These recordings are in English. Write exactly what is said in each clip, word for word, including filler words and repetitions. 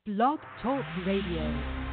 Blog Talk Radio.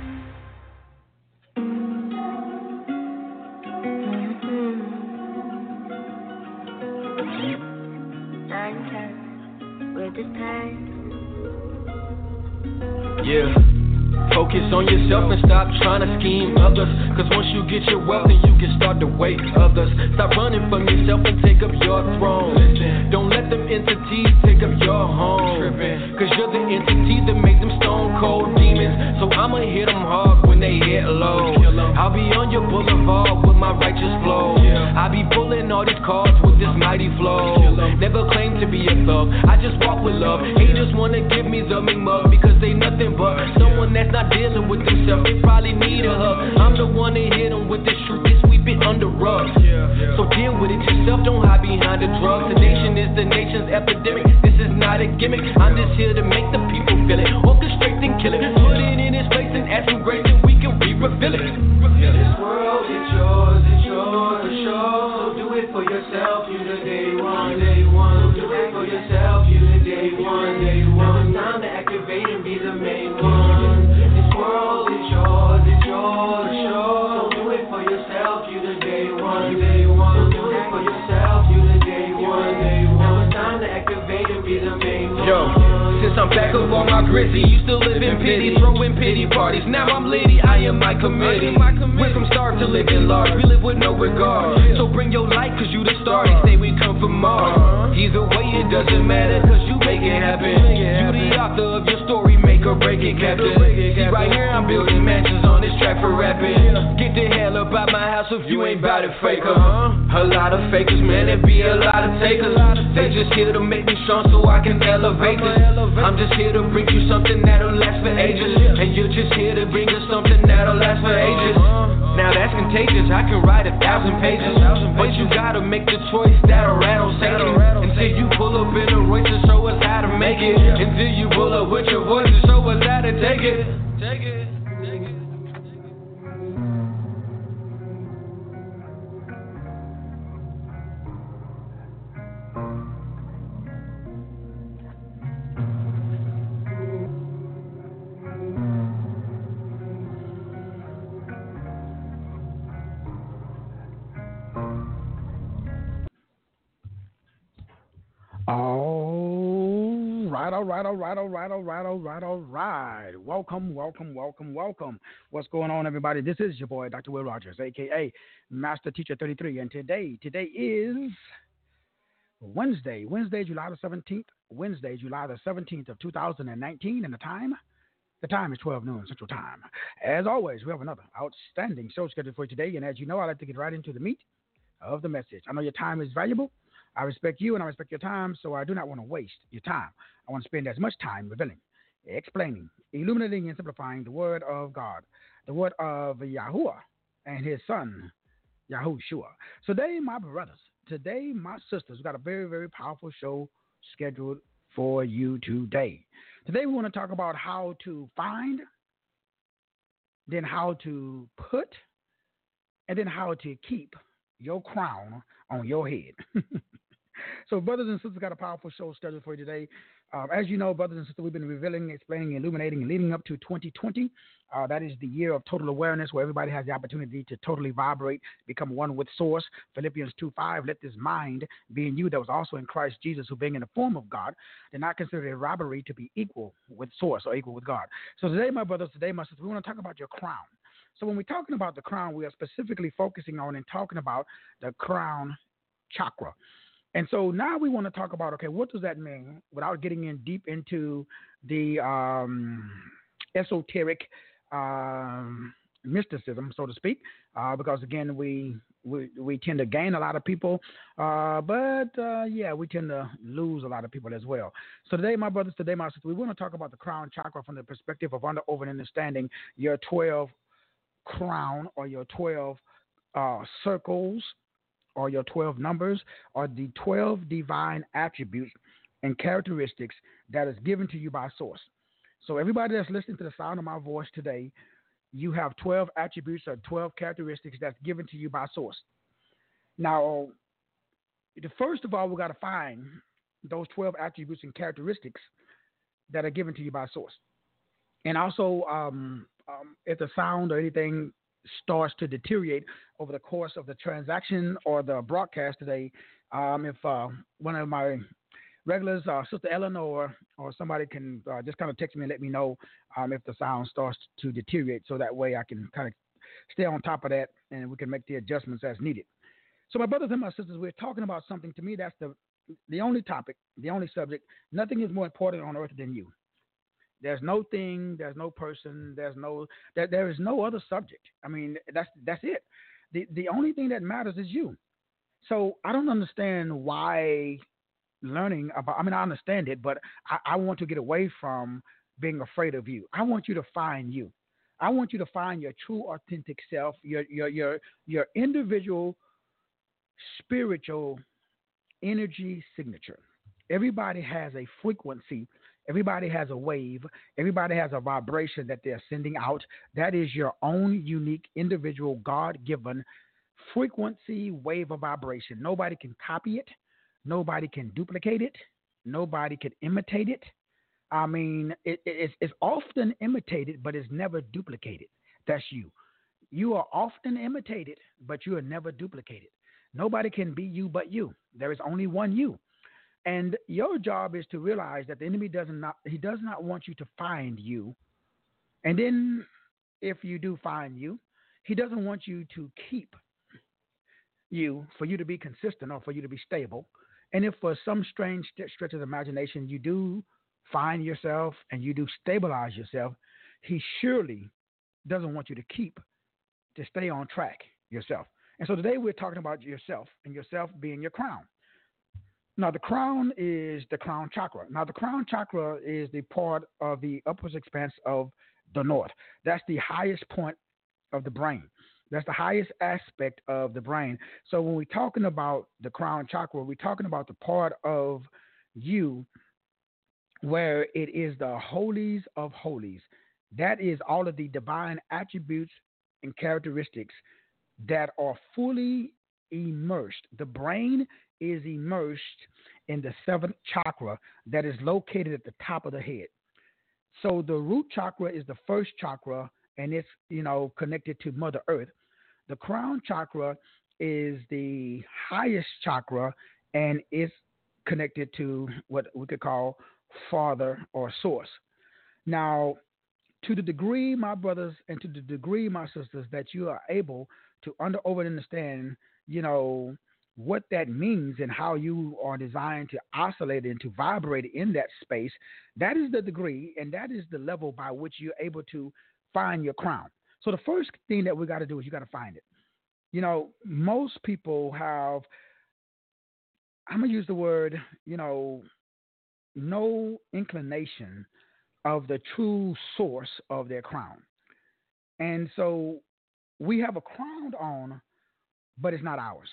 Yeah. Focus on yourself and stop trying to scheme others. Cause once you get your wealth, then you can start to wait others. Stop running from yourself and take up your throne. Don't let them entities take up your home. Cause you're the entity that makes them stone cold demons. So I'ma hit them hard when they hit low. I'll be on your boulevard with my righteous flow. I be pulling all these cards with this mighty flow. Never claim to be a thug, I just walk with love. Haters wanna give me the mean mug because they nothing but someone that's not dealing with themselves. They probably need a hug. I'm the one that hit them with the truth, they sweep it under rugs. So deal with it yourself, don't hide behind the drugs. The nation is the nation's epidemic, this is not a gimmick. I'm just here to make the people feel it, orchestrate and kill it. Put it in its place and add some grace and we can re-refill it. This world is yours, it's yours to show. So do it for yourself, you the day one, day one. Do it for yourself, you the day one, day one. It's time to activate and be the main one. This world is yours, it's yours to show. So do it for yourself, you the day one, day one. Do it for yourself, you the day one, day one. Now it's time to activate and be the main one. Yo. Since I'm back up on my grizzy, used to live in pity, throwing pity parties. Now I'm litty, I am my committee. Went from starved to living large, we live with no regard. So bring your light, cause you the star, they say we come from Mars. Either way, it doesn't matter, cause you make it happen. You the author of your story, make or break it, Captain. See, right here, I'm building mansions on this track for rapping. Get the hell up out my house if you ain't bout it, faker. A lot of fakers, man, there be a lot of takers. They just here to make me strong so I can elevate this. I'm just here to bring you something that'll last for ages. And you're just here to bring us something that'll last for ages. Now that's contagious, I can write a thousand pages. But you gotta make the choice that'll rattle Satan. Until you pull up in a Royce to show us how to make it. Until you pull up with your voice to show us how to take it. Take it. All right, all right, all right, all right, all right, all right, all right. Welcome, welcome, welcome, welcome. What's going on, everybody? This is your boy, Doctor Will Rogers, a k a. Master Teacher thirty-three. And today, today is Wednesday, Wednesday, July the seventeenth, Wednesday, July the seventeenth of two thousand nineteen. And the time, the time is twelve noon Central Time. As always, we have another outstanding show scheduled for today. And as you know, I like to get right into the meat of the message. I know your time is valuable. I respect you and I respect your time, so I do not want to waste your time. I want to spend as much time revealing, explaining, illuminating, and simplifying the word of God, the word of Yahuwah and his son, Yahushua. So today, my brothers, today, my sisters, we got a very, very powerful show scheduled for you today. Today, we want to talk about how to find, then how to put, and then how to keep your crown on your head. So, brothers and sisters, got a powerful show scheduled for you today. Um, as you know, brothers and sisters, we've been revealing, explaining, illuminating, and leading up to twenty twenty. Uh, that is the year of total awareness, where everybody has the opportunity to totally vibrate, become one with Source. Philippians two five, let this mind be in you that was also in Christ Jesus, who being in the form of God, did not consider it a robbery to be equal with Source or equal with God. So today, my brothers, today, my sisters, we want to talk about your crown. So when we're talking about the crown, we are specifically focusing on and talking about the crown chakra. And so now we want to talk about, okay, what does that mean without getting in deep into the um, esoteric um, mysticism, so to speak, uh, because, again, we, we we tend to gain a lot of people, uh, but, uh, yeah, we tend to lose a lot of people as well. So today, my brothers, today, my sisters, we want to talk about the crown chakra from the perspective of under, over, and understanding your twelve crown or your twelve uh, circles or your twelve numbers or the twelve divine attributes and characteristics that is given to you by Source. So everybody that's listening to the sound of my voice today, you have twelve attributes or twelve characteristics that's given to you by Source. Now, the first of all, we got to find those twelve attributes and characteristics that are given to you by Source. And also, um, um, if the sound or anything starts to deteriorate over the course of the transaction or the broadcast today, um, if uh, one of my regulars, uh, Sister Eleanor, or somebody can uh, just kind of text me and let me know um, if the sound starts to deteriorate, so that way I can kind of stay on top of that and we can make the adjustments as needed. So, my brothers and my sisters, we're talking about something. To me, that's the the only topic, the only subject. Nothing is more important on earth than you. There's no thing, there's no person, there's no there, there is no other subject. I mean, that's that's it. The the only thing that matters is you. So I don't understand why learning about. I mean, I understand it, but I, I want to get away from being afraid of you. I want you to find you. I want you to find your true, authentic self, your your your your individual spiritual energy signature. Everybody has a frequency. Everybody has a wave. Everybody has a vibration that they're sending out. That is your own unique, individual, God-given frequency wave of vibration. Nobody can copy it. Nobody can duplicate it. Nobody can imitate it. I mean, it, it, it's, it's often imitated, but it's never duplicated. That's you. You are often imitated, but you are never duplicated. Nobody can be you but you. There is only one you. And your job is to realize that the enemy does not, he does not want you to find you. And then if you do find you, he doesn't want you to keep you for you to be consistent or for you to be stable. And if for some strange stretch of the imagination you do find yourself and you do stabilize yourself, he surely doesn't want you to keep, to stay on track yourself. And so today we're talking about yourself, and yourself being your crown. Now, the crown is the crown chakra. Now, the crown chakra is the part of the upwards expanse of the north. That's the highest point of the brain. That's the highest aspect of the brain. So when we're talking about the crown chakra, we're talking about the part of you where it is the holies of holies. That is all of the divine attributes and characteristics that are fully immersed. The brain is immersed in the seventh chakra that is located at the top of the head. So the root chakra is the first chakra, and it's, you know, connected to Mother Earth. The crown chakra is the highest chakra, and it's connected to what we could call Father or Source. Now, to the degree, my brothers, and to the degree, my sisters, that you are able to under over understand, you know, what that means and how you are designed to oscillate and to vibrate in that space, that is the degree and that is the level by which you're able to find your crown. So the first thing that we got to do is you got to find it. You know, most people have, I'm going to use the word, you know, no inclination of the true source of their crown. And so we have a crown on, but it's not ours.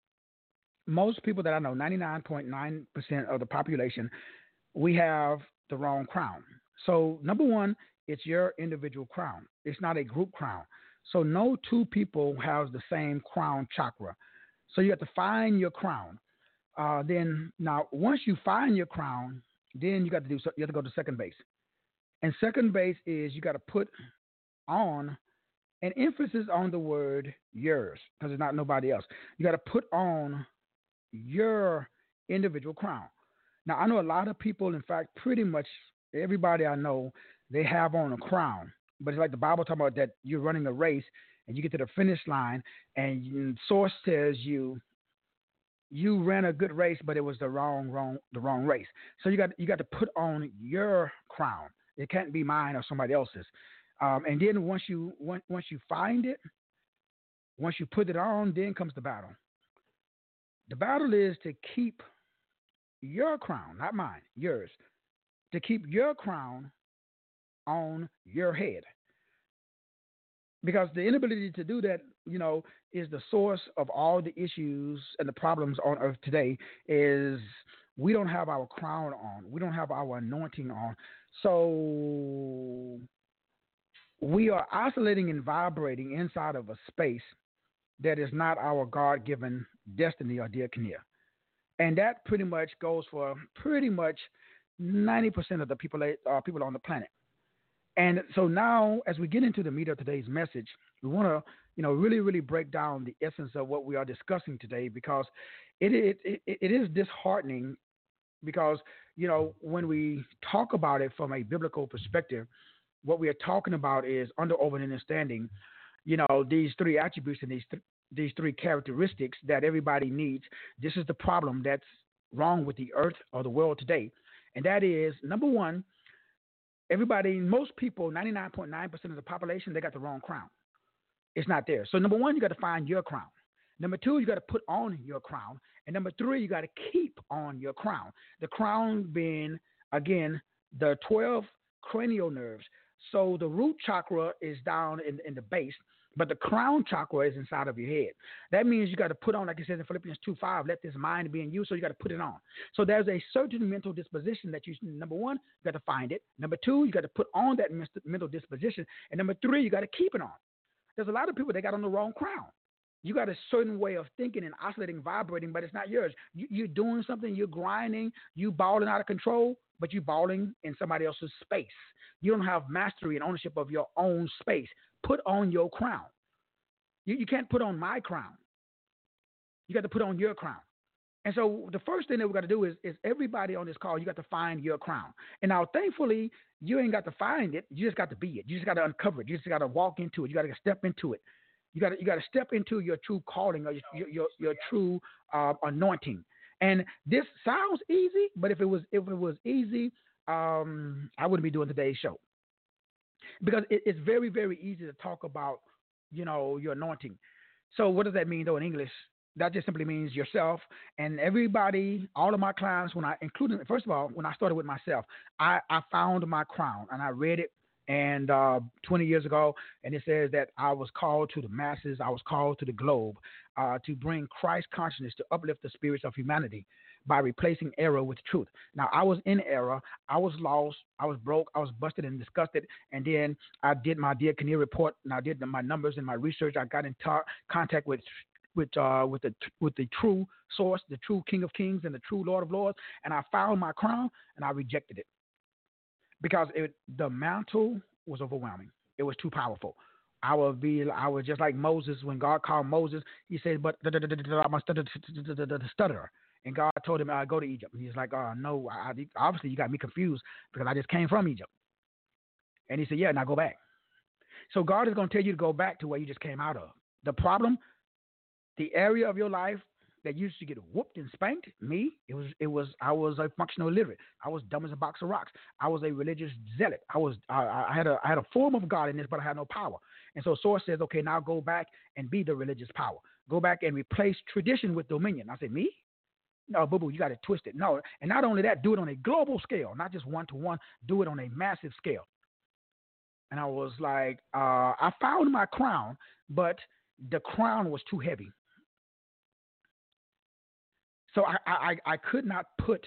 Most people that I know, ninety-nine point nine percent of the population, we have the wrong crown. So number one, it's your individual crown. It's not a group crown. So no two people have the same crown chakra. So you have to find your crown. Uh, then now, once you find your crown, then you got to do. You have to go to second base. And second base is you got to put on an emphasis on the word yours, because it's not nobody else. You got to put on your individual crown. Now, I know a lot of people, in fact, pretty much everybody I know, they have on a crown. But it's like the Bible talking about that you're running a race and you get to the finish line and you, source says you you ran a good race, but it was the wrong, wrong, the wrong race. So you got you got to put on your crown. It can't be mine or somebody else's. Um, and then once you once, once you find it, once you put it on, then comes the battle. The battle is to keep your crown, not mine, yours, to keep your crown on your head. Because the inability to do that, you know, is the source of all the issues and the problems on earth today is we don't have our crown on. We don't have our anointing on. So we are oscillating and vibrating inside of a space that is not our God-given destiny or diakonia. And that pretty much goes for pretty much ninety percent of the people uh, people on the planet. And so now, as we get into the meat of today's message, we want to, you know, really, really break down the essence of what we are discussing today, because it it, it, it is disheartening, because, you know, when we talk about it from a biblical perspective, what we are talking about is under over understanding, you know, these three attributes and these th- these three characteristics that everybody needs. This is the problem that's wrong with the earth or the world today, and that is, number one, everybody, most people, ninety-nine point nine percent of the population, they got the wrong crown. It's not there. So number one, you got to find your crown. Number two, you got to put on your crown. And number three, you got to keep on your crown. The crown being, again, the twelve cranial nerves. So the root chakra is down in, in the base, but the crown chakra is inside of your head. That means you got to put on, like it says in Philippians two five, let this mind be in you. So you got to put it on. So there's a certain mental disposition that you, number one, you got to find it. Number two, you got to put on that mental disposition. And number three, you got to keep it on. There's a lot of people that got on the wrong crown. You got a certain way of thinking and oscillating, vibrating, but it's not yours. You, you're doing something, you're grinding, you balling out of control, but you're balling in somebody else's space. You don't have mastery and ownership of your own space. Put on your crown. You, you can't put on my crown. You got to put on your crown. And so the first thing that we got to do is, is everybody on this call, you got to find your crown. And now, thankfully, you ain't got to find it. You just got to be it. You just got to uncover it. You just got to walk into it. You got to step into it. You got to you got to step into your true calling or your your, your, your true uh, anointing. And this sounds easy, but if it was if it was easy, um, I wouldn't be doing today's show, because it, it's very very easy to talk about, you know, your anointing. So what does that mean though in English? That just simply means yourself. And everybody, all of my clients, when I including first of all, when I started with myself, I, I found my crown and I read it. And uh, twenty years ago, and it says that I was called to the masses, I was called to the globe uh, to bring Christ consciousness, to uplift the spirits of humanity by replacing error with truth. Now, I was in error, I was lost, I was broke, I was busted and disgusted, and then I did my Dear Kinnear report, and I did the, my numbers and my research. I got in ta- contact with with uh, with the with the true source, the true King of Kings and the true Lord of Lords, and I found my crown, and I rejected it. Because it, the mantle was overwhelming. It was too powerful. I would be, I was just like Moses when God called Moses. He said, "But I'm a stutterer," and God told him, "I go to Egypt." And he's like, "Oh no, I, obviously you got me confused because I just came from Egypt." And he said, "Yeah, now go back." So God is going to tell you to go back to where you just came out of. The problem, the area of your life that used to get whooped and spanked, me, it was, it was, I was a functional illiterate. I was dumb as a box of rocks. I was a religious zealot. I was, I, I had a, I had a form of godliness, but I had no power. And so Source says, okay, now go back and be the religious power. Go back and replace tradition with dominion. I said, me? No, boo-boo, you got it twisted. No, and not only that, do it on a global scale, not just one-to-one, do it on a massive scale. And I was like, uh, I found my crown, but the crown was too heavy. So I, I, I could not put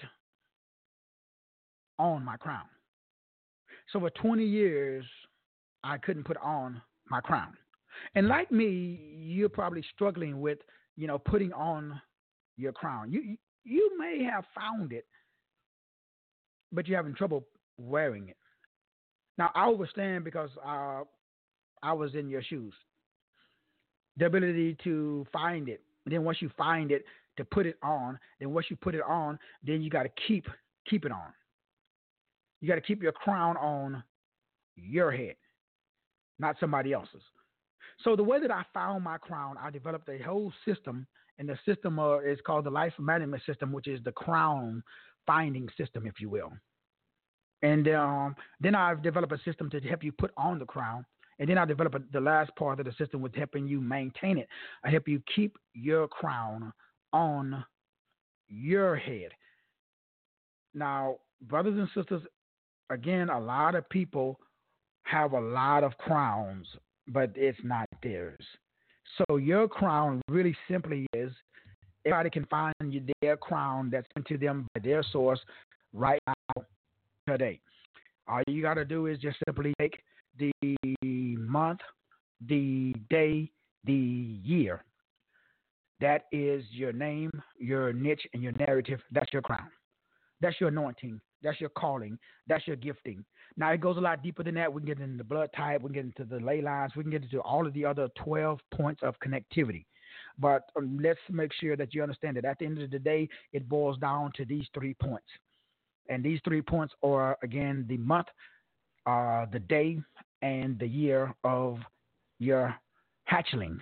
on my crown. So for twenty years, I couldn't put on my crown. And like me, you're probably struggling with, you know, putting on your crown. You you may have found it, but you're having trouble wearing it. Now, I understand because uh, I was in your shoes. The ability to find it. And then once you find it, to put it on, then once you put it on, then you got to keep keep it on. You got to keep your crown on your head, not somebody else's. So the way that I found my crown, I developed a whole system, and the system uh, is called the Life Management System, which is the crown finding system, if you will. And um, then I've developed a system to help you put on the crown. And then I developed the last part of the system with helping you maintain it. I help you keep your crown on your head. Now, brothers and sisters, again, a lot of people have a lot of crowns, but it's not theirs. So your crown really simply is, everybody can find you their crown that's sent to them by their source right now, today. All you got to do is just simply take the month, the day, the year. That is your name, your niche, and your narrative. That's your crown. That's your anointing. That's your calling. That's your gifting. Now, it goes a lot deeper than that. We can get into the blood type. We can get into the ley lines. We can get into all of the other twelve points of connectivity. But um, let's make sure that you understand that at the end of the day, it boils down to these three points. And these three points are, again, the month, uh, the day, and the year of your hatchling.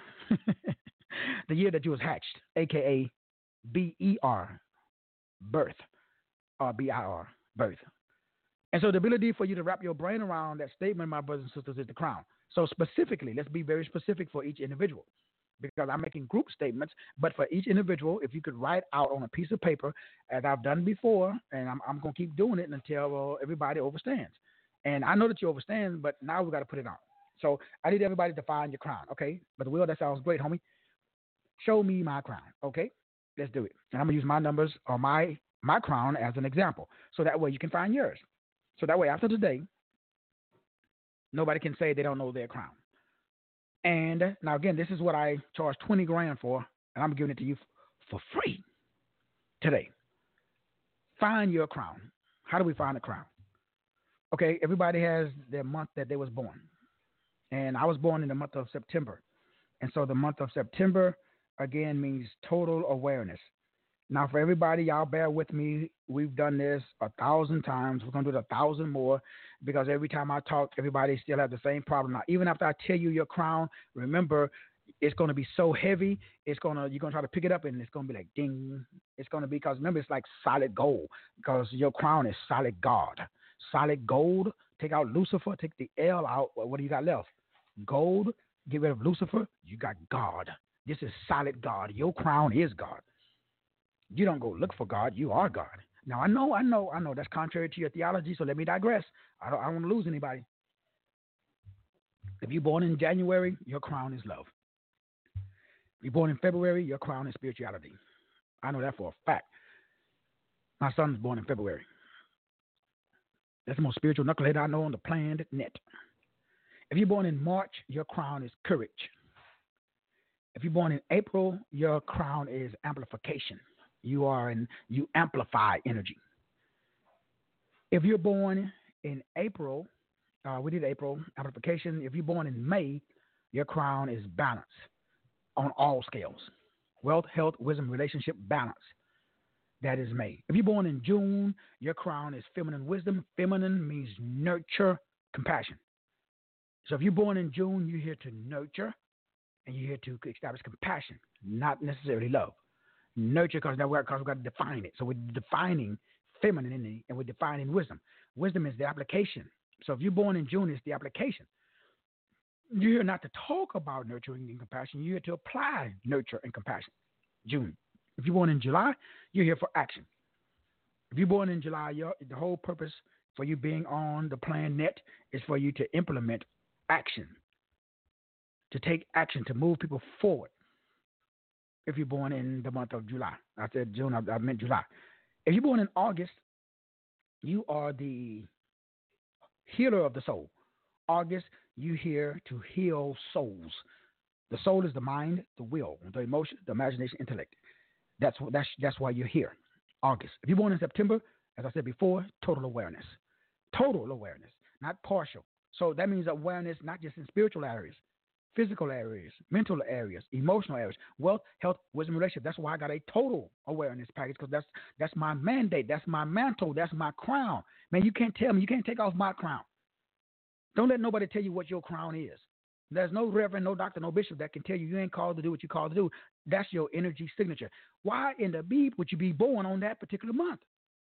The year that you was hatched, a k a. B E R, birth, or B I R, birth. And so the ability for you to wrap your brain around that statement, my brothers and sisters, is the crown. So specifically, let's be very specific for each individual, because I'm making group statements, but for each individual, if you could write out on a piece of paper, as I've done before, and I'm, I'm going to keep doing it until uh, everybody understands. And I know that you understand, but now we got to put it on. So I need everybody to find your crown, okay? But Will, that sounds great, homie. Show me my crown, okay? Let's do it. And I'm going to use my numbers or my, my crown as an example. So that way you can find yours. So that way after today, nobody can say they don't know their crown. And now, again, this is what I charge twenty grand for, and I'm giving it to you f- for free today. Find your crown. How do we find a crown? Okay, everybody has their month that they was born. And I was born in the month of September. And so the month of September, again, means total awareness. Now, for everybody, y'all bear with me. We've done this a thousand times. We're going to do it a thousand more, because every time I talk, everybody still has the same problem. Now, even after I tell you your crown, remember, it's going to be so heavy. It's going to, you're going to try to pick it up, and it's going to be like ding. It's going to be, because remember, it's like solid gold, because your crown is solid God. Solid gold. Take out Lucifer. Take the L out. What do you got left? Gold. Get rid of Lucifer. You got God. This is solid God. Your crown is God. You don't go look for God. You are God. Now, I know, I know, I know that's contrary to your theology, so let me digress. I don't, I don't want to lose anybody. If you're born in January, your crown is love. If you're born in February, your crown is spirituality. I know that for a fact. My son's born in February. That's the most spiritual knucklehead I know on the planet net. If you're born in March, your crown is courage. If you're born in April, your crown is amplification. You are in, you amplify energy. If you're born in April, uh, we did April, amplification. If you're born in May, your crown is balance on all scales. Wealth, health, wisdom, relationship, balance. That is May. If you're born in June, your crown is feminine wisdom. Feminine means nurture, compassion. So if you're born in June, you're here to nurture, and you're here to establish compassion, not necessarily love. Nurture, because now we've got to define it. So we're defining femininity, and we're defining wisdom. Wisdom is the application. So if you're born in June, it's the application. You're here not to talk about nurturing and compassion. You're here to apply nurture and compassion. June. If you're born in July, you're here for action. If you're born in July, the whole purpose for you being on the planet is for you to implement action, to take action, to move people forward. If you're born in the month of July. I said June, I, I meant July. If you're born in August, you are the healer of the soul. August, you're here to heal souls. The soul is the mind, the will, the emotion, the imagination, intellect. That's, that's, that's why you're here. August. If you're born in September, as I said before, total awareness. Total awareness, not partial. So that means awareness not just in spiritual areas, physical areas, mental areas, emotional areas, wealth, health, wisdom, relationship. That's why I got a total awareness package, because that's that's my mandate. That's my mantle. That's my crown. Man, you can't tell me. You can't take off my crown. Don't let nobody tell you what your crown is. There's no reverend, no doctor, no bishop that can tell you you ain't called to do what you called to do. That's your energy signature. Why in the beep would you be born on that particular month?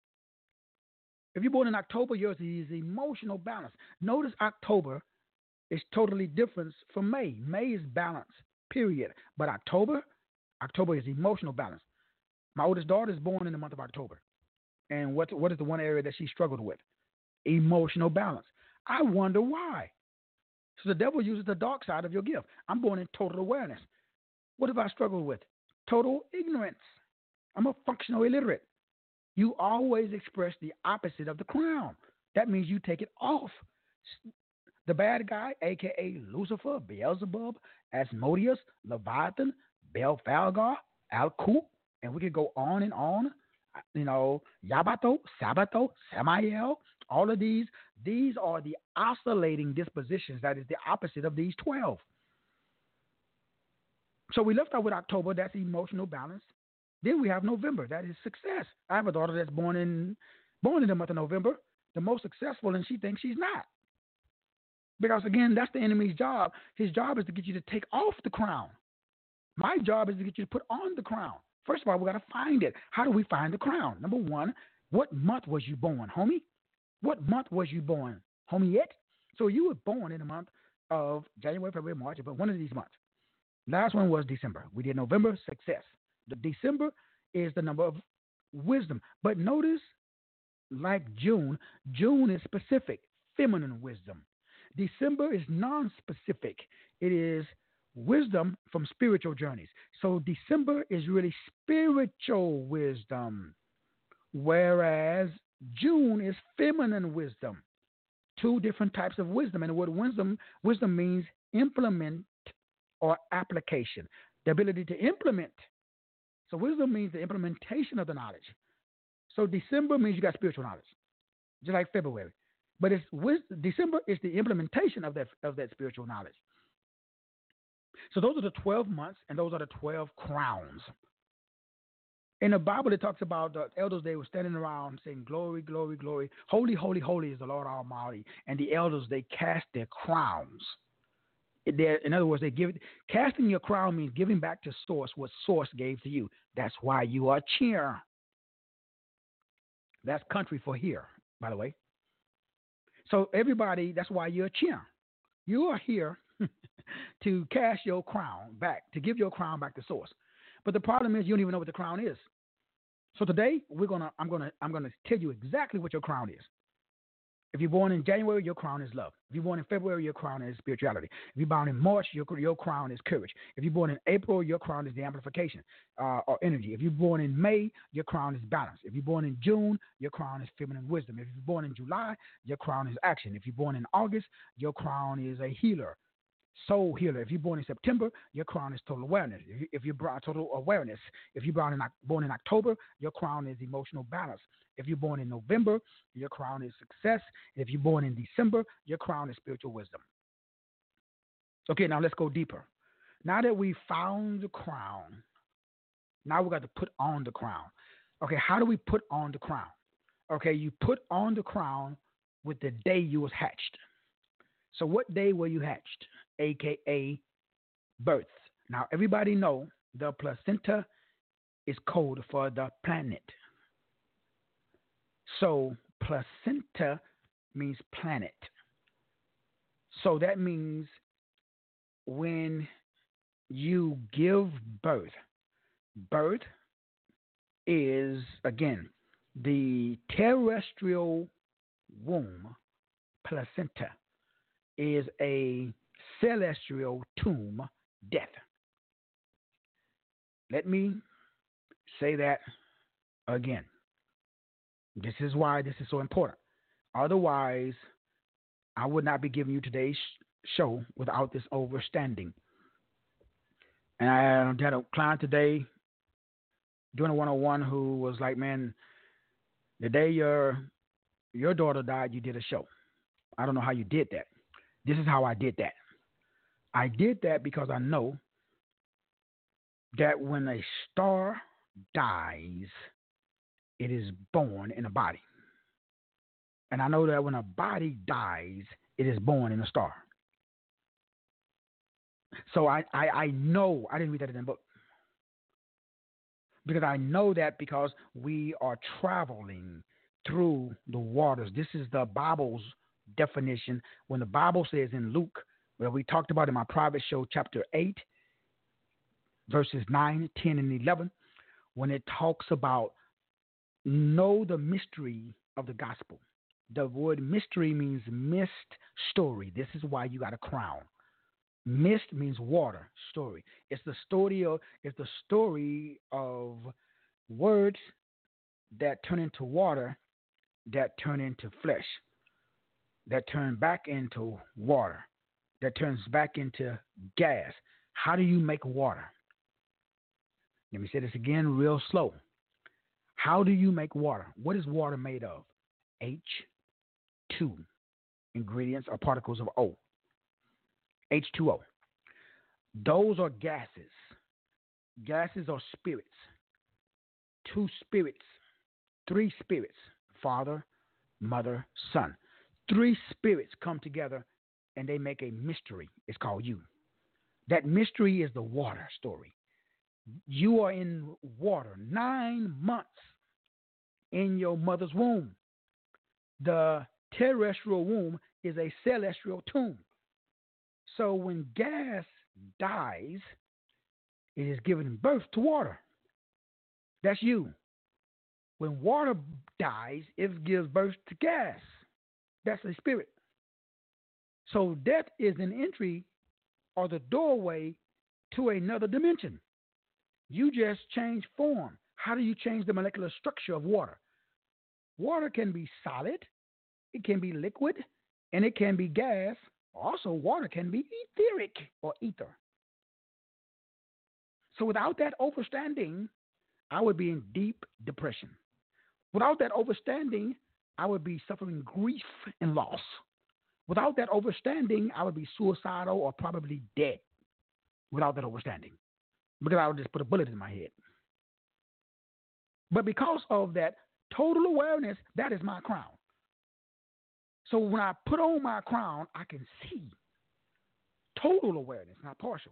If you're born in October, yours is emotional balance. Notice October is totally different from May. May is balance, period. But October, October is emotional balance. My oldest daughter is born in the month of October. And what, what is the one area that she struggled with? Emotional balance. I wonder why. So the devil uses the dark side of your gift. I'm born in total awareness. What have I struggled with? Total ignorance. I'm a functional illiterate. You always express the opposite of the crown. That means you take it off. The bad guy, a k a. Lucifer, Beelzebub, Asmodeus, Leviathan, Belphegor, Alcu, and we could go on and on. you know, Yabato, Sabato, Samael, all of these, these are the oscillating dispositions. That is the opposite of these twelve. So we left off with October. That's emotional balance. Then we have November. That is success. I have a daughter that's born in born in the month of November, the most successful, and she thinks she's not. Because, again, that's the enemy's job. His job is to get you to take off the crown. My job is to get you to put on the crown. First of all, we got to find it. How do we find the crown? Number one, what month was you born, homie? What month was you born, homie, yet? So you were born in the month of January, February, March, but one of these months. Last one was December. We did November, success. The December is the number of wisdom. But notice, like June, June is specific, feminine wisdom. December is non-specific. It is wisdom from spiritual journeys. So December is really spiritual wisdom, whereas June is feminine wisdom. Two different types of wisdom. And the word wisdom, wisdom means implement or application, the ability to implement. So wisdom means the implementation of the knowledge. So December means you got spiritual knowledge, just like February. But it's December is the implementation of that of that spiritual knowledge. So those are the twelve months, and those are the twelve crowns. In the Bible, it talks about the elders. They were standing around saying, "Glory, glory, glory! Holy, holy, holy is the Lord Almighty." And the elders, they cast their crowns. They're, in other words, they give casting your crown means giving back to source what source gave to you. That's why you are cheer. That's country for here, by the way. So everybody, that's why you're a cheer. You are here to cast your crown back, to give your crown back to source. But the problem is you don't even know what the crown is. So today we're gonna, I'm gonna, I'm gonna tell you exactly what your crown is. If you're born in January, your crown is love. If you're born in February, your crown is spirituality. If you're born in March, your, your crown is courage. If you're born in April, your crown is the amplification uh, or energy. If you're born in May, your crown is balance. If you're born in June, your crown is feminine wisdom. If you're born in July, your crown is action. If you're born in August, your crown is a healer, soul healer. If you're born in September, your crown is total awareness. If, you, if you're born total awareness, if you're born in, born in October, your crown is emotional balance. If you're born in November, your crown is success. If you're born in December, your crown is spiritual wisdom. Okay, now let's go deeper. Now that we found the crown, now we got to put on the crown. Okay, how do we put on the crown? Okay, you put on the crown with the day you was hatched. So what day were you hatched? A K A birth. Now everybody know the placenta is code for the planet. So placenta means planet. So that means when you give birth, birth is, again, the terrestrial womb, placenta, is a celestial tomb, death. Let me say that again. This is why this is so important. Otherwise, I would not be giving you today's show without this understanding. And I had a client today doing a one-on-one who was like, man, the day your your daughter died, you did a show. I don't know how you did that. This is how I did that. I did that because I know that when a star dies, it is born in a body. And I know that when a body dies, it is born in a star. So I, I, I know, I didn't read that in the book. Because I know that because we are traveling through the waters. This is the Bible's definition. When the Bible says in Luke, where we talked about in my private show, chapter eight, verses nine, ten, and eleven, when it talks about know the mystery of the gospel. The word mystery means mist story. This is why you got a crown. Mist means water, story. It's the story of it's the story of words that turn into water, that turn into flesh, that turn back into water, that turns back into gas. How do you make water? Let me say this again real slow. How do you make water? What is water made of? H two ingredients or particles of O. H two O. Those are gases. Gases are spirits. Two spirits, three spirits, Father, Mother, Son. Three spirits come together and they make a mystery. It's called you. That mystery is the water story. You are in water nine months in your mother's womb. The terrestrial womb is a celestial tomb. So when gas dies, it is giving birth to water. That's you. When water dies, it gives birth to gas. That's a spirit. So death is an entry or the doorway to another dimension. You just change form. How do you change the molecular structure of water? Water can be solid, it can be liquid, and it can be gas. Also, water can be etheric or ether. So without that understanding, I would be in deep depression. Without that understanding, I would be suffering grief and loss. Without that understanding, I would be suicidal or probably dead. Without that understanding, because I would just put a bullet in my head. But because of that total awareness, that is my crown. So when I put on my crown, I can see total awareness, not partial.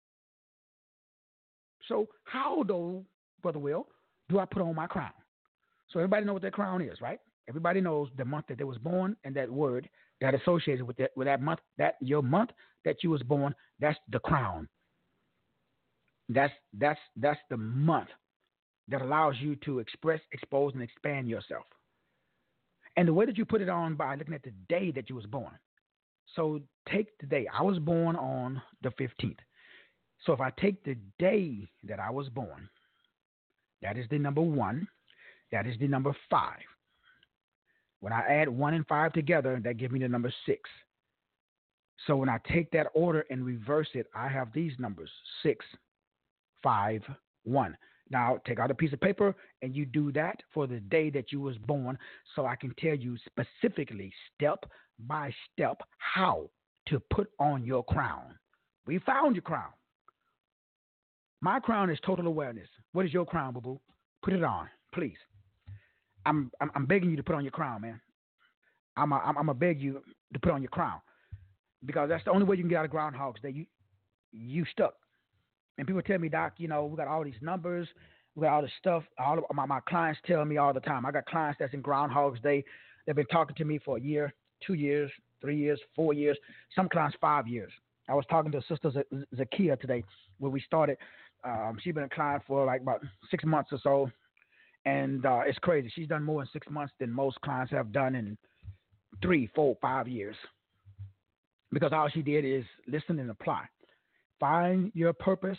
So how, though, Brother Will, do I put on my crown? So everybody knows what that crown is, right? Everybody knows the month that they was born and that word that associated with that, with that month, that your month that you was born, that's the crown. That's that's that's the month that allows you to express, expose, and expand yourself. And the way that you put it on by looking at the day that you was born. So take the day. I was born on the fifteenth. So if I take the day that I was born, that is the number one. That is the number five. When I add one and five together, that gives me the number six. So when I take that order and reverse it, I have these numbers, six, five, one. Now, take out a piece of paper and you do that for the day that you was born so I can tell you specifically, step by step, how to put on your crown. We found your crown. My crown is total awareness. What is your crown, boo-boo? Put it on, please. I'm I'm, I'm begging you to put on your crown, man. I'm a, I'm, I'm gonna beg you to put on your crown because that's the only way you can get out of Groundhog's Day. You you stuck. And people tell me, Doc, you know, we got all these numbers, we got all this stuff. All of my, my clients tell me all the time. I got clients that's in Groundhog's Day. They've been talking to me for a year, two years, three years, four years. Some clients five years. I was talking to Sister Z- Zakia today where we started. Um, she's been a client for like about six months or so. And uh, it's crazy. She's done more in six months than most clients have done in three, four, five years. Because all she did is listen and apply. Find your purpose.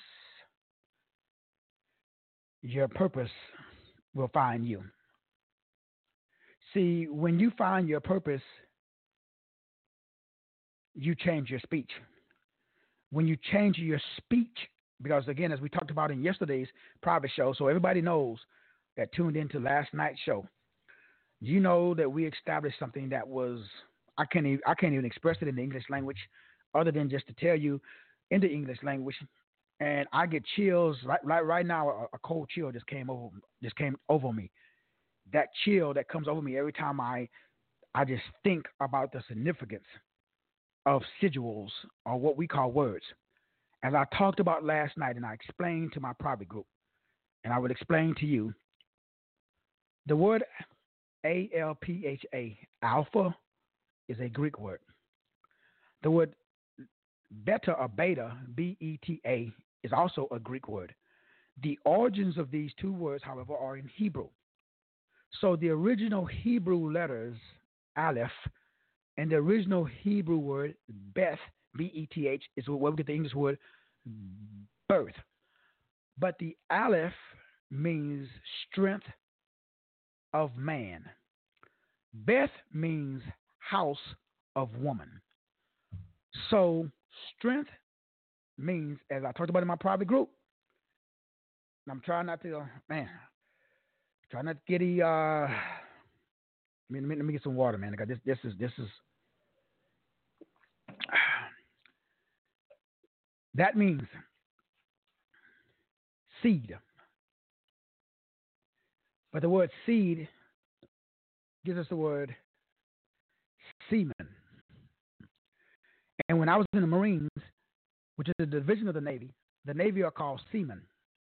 Your purpose will find you. See, when you find your purpose, you change your speech. When you change your speech, because again, as we talked about in yesterday's private show, so everybody knows that tuned into last night's show, you know that we established something that was, I can't even, I can't even express it in the English language other than just to tell you in the English language. And I get chills right, right, right now. A, a cold chill just came over, just came over me. That chill that comes over me every time I, I just think about the significance of sigils or what we call words. As I talked about last night and I explained to my private group, and I will explain to you, the word A L P H A, alpha, is a Greek word. The word beta or beta, B E T A, is also a Greek word. The origins of these two words, however, are in Hebrew. So the original Hebrew letters, aleph, and the original Hebrew word, beth, B E T H, is where we get the English word birth. But the aleph means strength of man. Beth means house of woman. So strength means, as I talked about in my private group, and I'm trying not to, man, Try not to get a. Uh, let, me, let me get some water, man. Because this this is this is. That means seed. But the word seed gives us the word semen. And when I was in the Marines, which is a division of the Navy, the Navy are called seamen.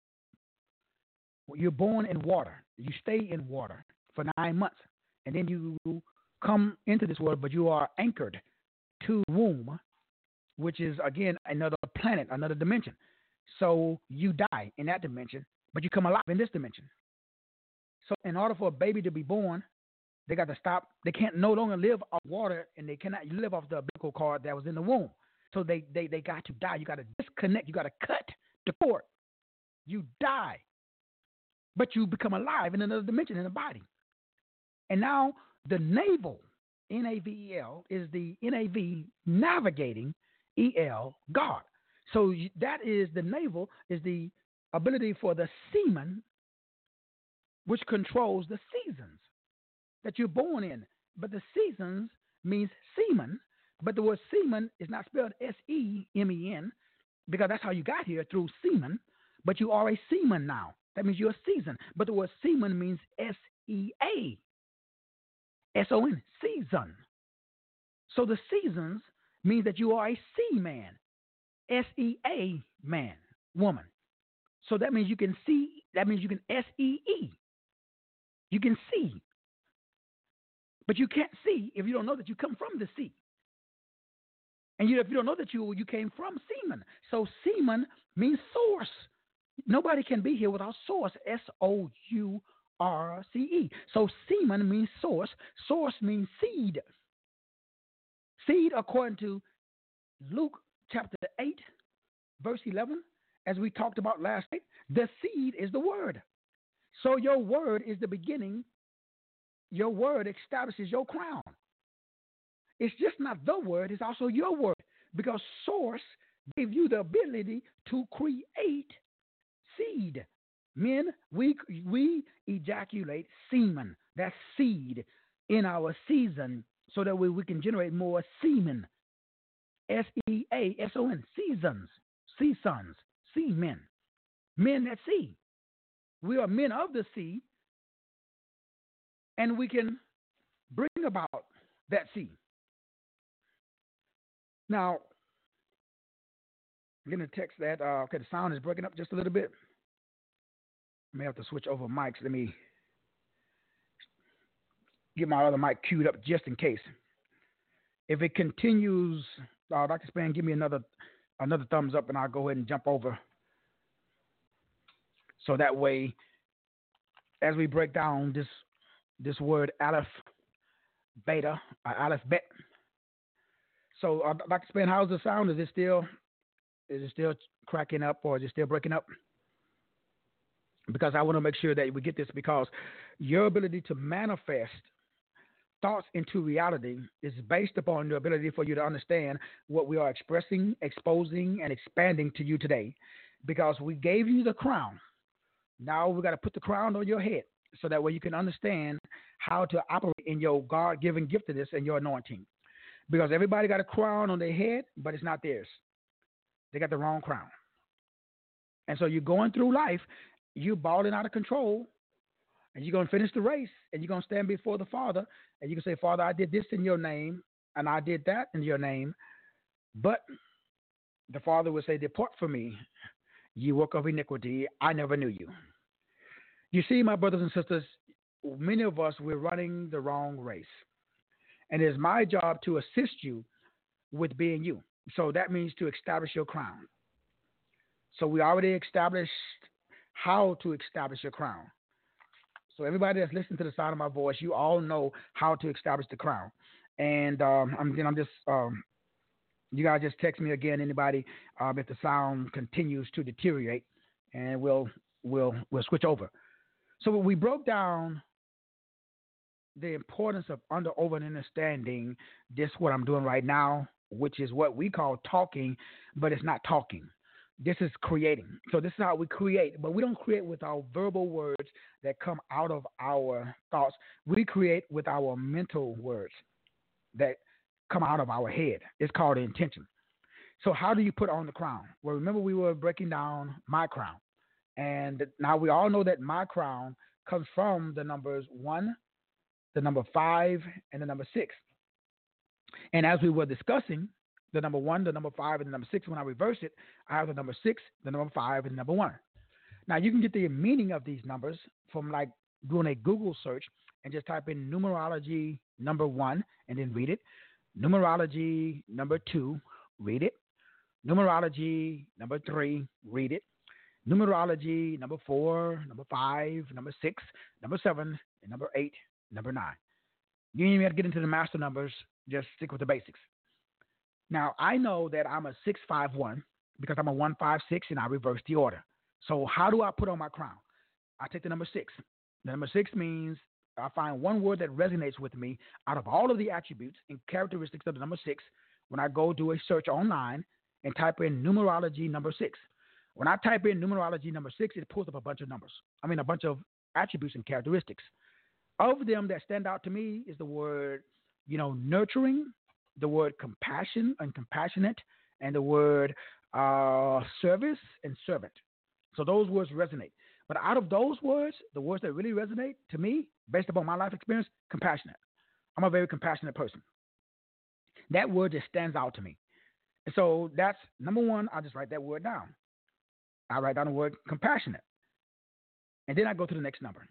You're born in water. You stay in water for nine months. And then you come into this world, but you are anchored to womb, which is, again, another planet, another dimension. So you die in that dimension, but you come alive in this dimension. So in order for a baby to be born, they got to stop. They can't no longer live off water, and they cannot live off the umbilical cord that was in the womb. So they, they, they got to die. You got to disconnect. You got to cut the cord. You die. But you become alive in another dimension in the body. And now the navel, N A V E L, is the N A V navigating E L, God. So you, that is the navel is the ability for the semen, which controls the seasons that you're born in. But the seasons means semen, but the word semen is not spelled S E M E N because that's how you got here, through semen, but you are a seaman now. That means you're a season. But the word semen means S E A. S O N, season. So the seasons means that you are a seaman. S E A, man, woman. So that means you can see, that means you can S E E. You can see. But you can't see if you don't know that you come from the sea. And you, if you don't know that you, you came from semen. So semen means source. Nobody can be here without source, S O U R C E. So semen means source. Source means seed. Seed, according to Luke chapter eight, verse eleven, as we talked about last night, the seed is the word. So your word is the beginning. Your word establishes your crown. It's just not the word, it's also your word, because source gave you the ability to create seed. Men, we we ejaculate semen, that's seed, in our season, so that we, we can generate more semen. S E A S O N, seasons, sea sons, sea men, men that see. We are men of the sea, and we can bring about that sea. Now, I'm getting a text that, uh, okay, the sound is breaking up just a little bit. I may have to switch over mics. Let me get my other mic queued up just in case. If it continues, uh, Doctor Span, give me another another thumbs up, and I'll go ahead and jump over. So that way, as we break down this this word Aleph Beta, or Aleph Bet. So, uh, Doctor Span, how's the sound? Is it still is it still cracking up, or is it still breaking up? Because I want to make sure that we get this, because your ability to manifest thoughts into reality is based upon the ability for you to understand what we are expressing, exposing, and expanding to you today. Because we gave you the crown. Now we got to put the crown on your head so that way you can understand how to operate in your God-given giftedness and your anointing. Because everybody got a crown on their head, but it's not theirs. They got the wrong crown. And so you're going through life, you're balling out of control, and you're going to finish the race, and you're going to stand before the Father, and you can say, Father, I did this in your name, and I did that in your name. But the Father will say, depart from me, ye work of iniquity, I never knew you. You see, my brothers and sisters, many of us, we're running the wrong race. And it is my job to assist you with being you. So that means to establish your crown. So we already established how to establish your crown. So everybody that's listening to the sound of my voice, you all know how to establish the crown. And um, I'm, I'm just, um, you guys just text me again, anybody, um, if the sound continues to deteriorate, and we'll we'll we'll switch over. So we broke down the importance of under, over, and understanding this, what I'm doing right now, which is what we call talking, but it's not talking. This is creating. So this is how we create, but we don't create with our verbal words that come out of our thoughts. We create with our mental words that come out of our head. It's called intention. So how do you put on the crown? Well, remember we were breaking down my crown. And now we all know that my crown comes from the numbers one, the number five, and the number six. And as we were discussing, the number one, the number five, and the number six, when I reverse it, I have the number six, the number five, and the number one. Now, you can get the meaning of these numbers from like doing a Google search and just type in numerology number one and then read it. Numerology number two, read it. Numerology number three, read it. Numerology number four, number five, number six, number seven, and number eight, number nine. You don't even have to get into the master numbers. Just stick with the basics. Now, I know that I'm a six five one because I'm a one five six and I reverse the order. So how do I put on my crown? I take the number six. The number six means I find one word that resonates with me out of all of the attributes and characteristics of the number six when I go do a search online and type in numerology number six. When I type in numerology number six, it pulls up a bunch of numbers. I mean, a bunch of attributes and characteristics. Of them that stand out to me is the word, you know, nurturing, the word compassion and compassionate, and the word uh, service and servant. So those words resonate. But out of those words, the words that really resonate to me, based upon my life experience, compassionate. I'm a very compassionate person. That word just stands out to me. And so that's number one. I just write that word down. I write down the word compassionate. And then I go to the next number.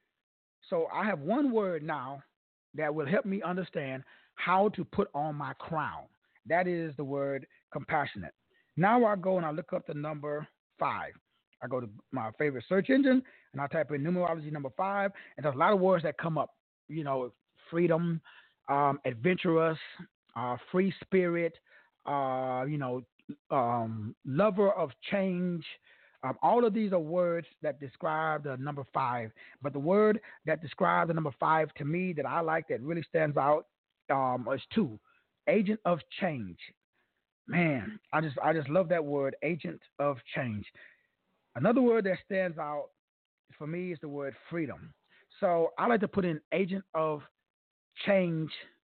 So I have one word now that will help me understand how to put on my crown. That is the word compassionate. Now I go and I look up the number five. I go to my favorite search engine and I type in numerology number five, and there's a lot of words that come up. You know, freedom, um, adventurous, uh, free spirit, uh, you know, um, lover of change. Um, all of these are words that describe the number five. But the word that describes the number five to me that I like that really stands out um, is two, agent of change. Man, I just I just love that word, agent of change. Another word that stands out for me is the word freedom. So I like to put in agent of change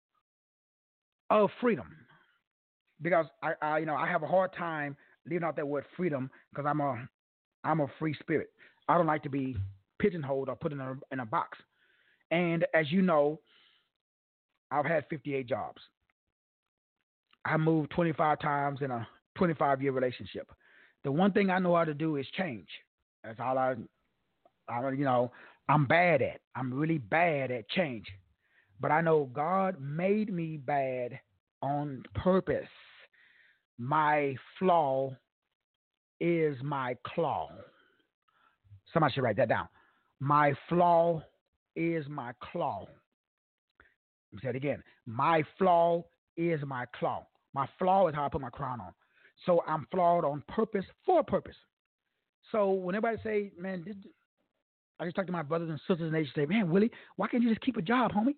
of freedom because I, I you know I have a hard time leaving out that word freedom because I'm a I'm a free spirit. I don't like to be pigeonholed or put in a in a box. And as you know, I've had fifty-eight jobs. I moved twenty-five times in a twenty-five year relationship. The one thing I know how to do is change. That's all I, I, you know, I'm bad at. I'm really bad at change. But I know God made me bad on purpose. My flaw is my claw. Somebody should write that down. My flaw is my claw. Let me say it again. My flaw is my claw. My flaw is how I put my crown on. So I'm flawed on purpose for a purpose. So when everybody say, man, this, I just talk to my brothers and sisters and they say, man, Willie, why can't you just keep a job, homie?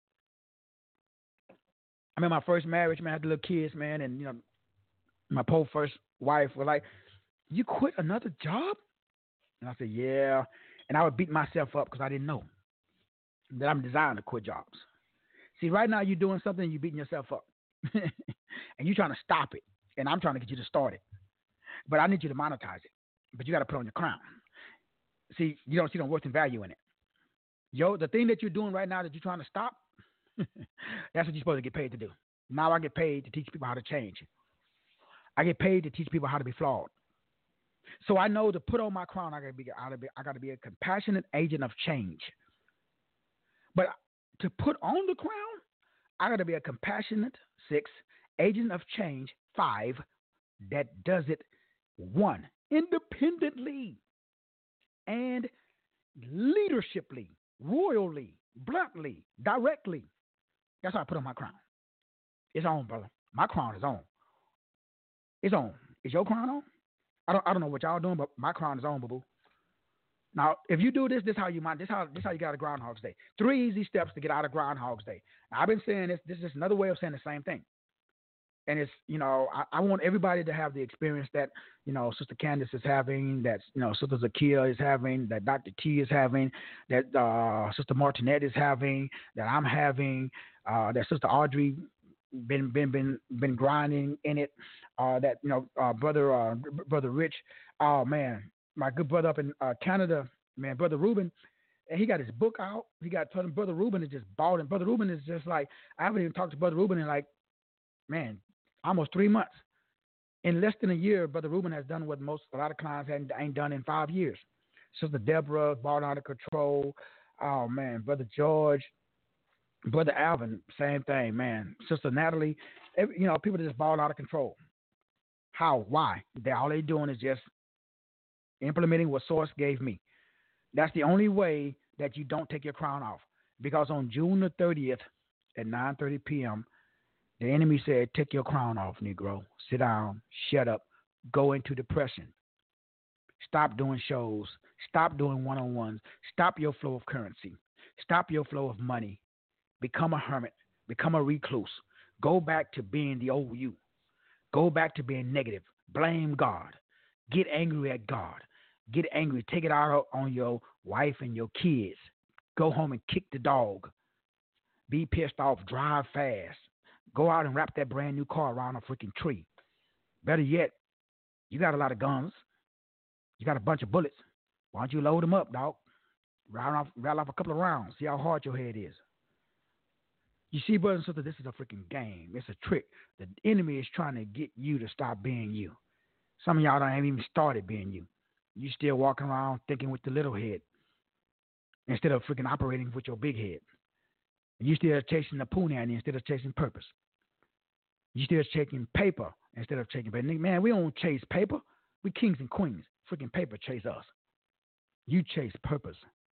I'm in my first marriage, man. I had the little kids, man. And, you know, my poor first wife was like, you quit another job? And I said, yeah. And I would beat myself up because I didn't know that I'm designed to quit jobs. See, right now you're doing something and you're beating yourself up. And you're trying to stop it. And I'm trying to get you to start it. But I need you to monetize it. But you got to put on your crown. See, you don't see no worth and value in it. Yo, the thing that you're doing right now that you're trying to stop, that's what you're supposed to get paid to do. Now I get paid to teach people how to change. I get paid to teach people how to be flawed. So I know to put on my crown, I got to be, I got to be, I got to be a compassionate agent of change. But to put on the crown, I got to be a compassionate six, agent of change five, that does it one, independently and leadershiply, royally, bluntly, directly. That's how I put on my crown. It's on, brother. My crown is on. It's on. Is your crown on? I don't I don't know what y'all doing, but my crown is on, boo-boo. Now, if you do this, this is how you mind. This how this how you got out of Groundhog's Day. Three easy steps to get out of Groundhog's Day. Now, I've been saying this. This is another way of saying the same thing. and it's, you know, I, I want everybody to have the experience that, you know, Sister Candace is having, that, you know, Sister Zakia is having, that Doctor T is having, that uh, Sister Martinette is having, that I'm having, uh, that Sister Audrey been been been been grinding in it, uh, that, you know, uh, brother uh, brother Rich, oh man, my good brother up in uh, Canada, man, brother Ruben. And he got his book out. He got brother Ruben is just balling. Brother Ruben is just like, I haven't even talked to brother Ruben in like, man, almost three months. In less than a year, brother Ruben has done what most a lot of clients ain't, ain't done in five years. Sister Deborah, balling out of control. Oh man, brother George, brother Alvin, same thing, man. Sister Natalie, every, you know, people that just balling out of control. How? Why? They all they doing is just implementing what Source gave me. That's the only way that you don't take your crown off. Because on June the thirtieth at nine thirty p.m., the enemy said, take your crown off, Negro. Sit down, shut up, go into depression. Stop doing shows. Stop doing one-on-ones. Stop your flow of currency. Stop your flow of money. Become a hermit. Become a recluse. Go back to being the old you. Go back to being negative. Blame God. Get angry at God. Get angry. Take it out on your wife and your kids. Go home and kick the dog. Be pissed off. Drive fast. Go out and wrap that brand new car around a freaking tree. Better yet, you got a lot of guns. You got a bunch of bullets. Why don't you load them up, dog? Rattle off, rattle off a couple of rounds. See how hard your head is. You see, brothers and sisters, this is a freaking game. It's a trick. The enemy is trying to get you to stop being you. Some of y'all don't have even started being you. You still walking around thinking with the little head instead of freaking operating with your big head. You still chasing the punani instead of chasing purpose. You still chasing paper instead of chasing paper. Man, we don't chase paper. We kings and queens. Freaking paper chase us. You chase purpose.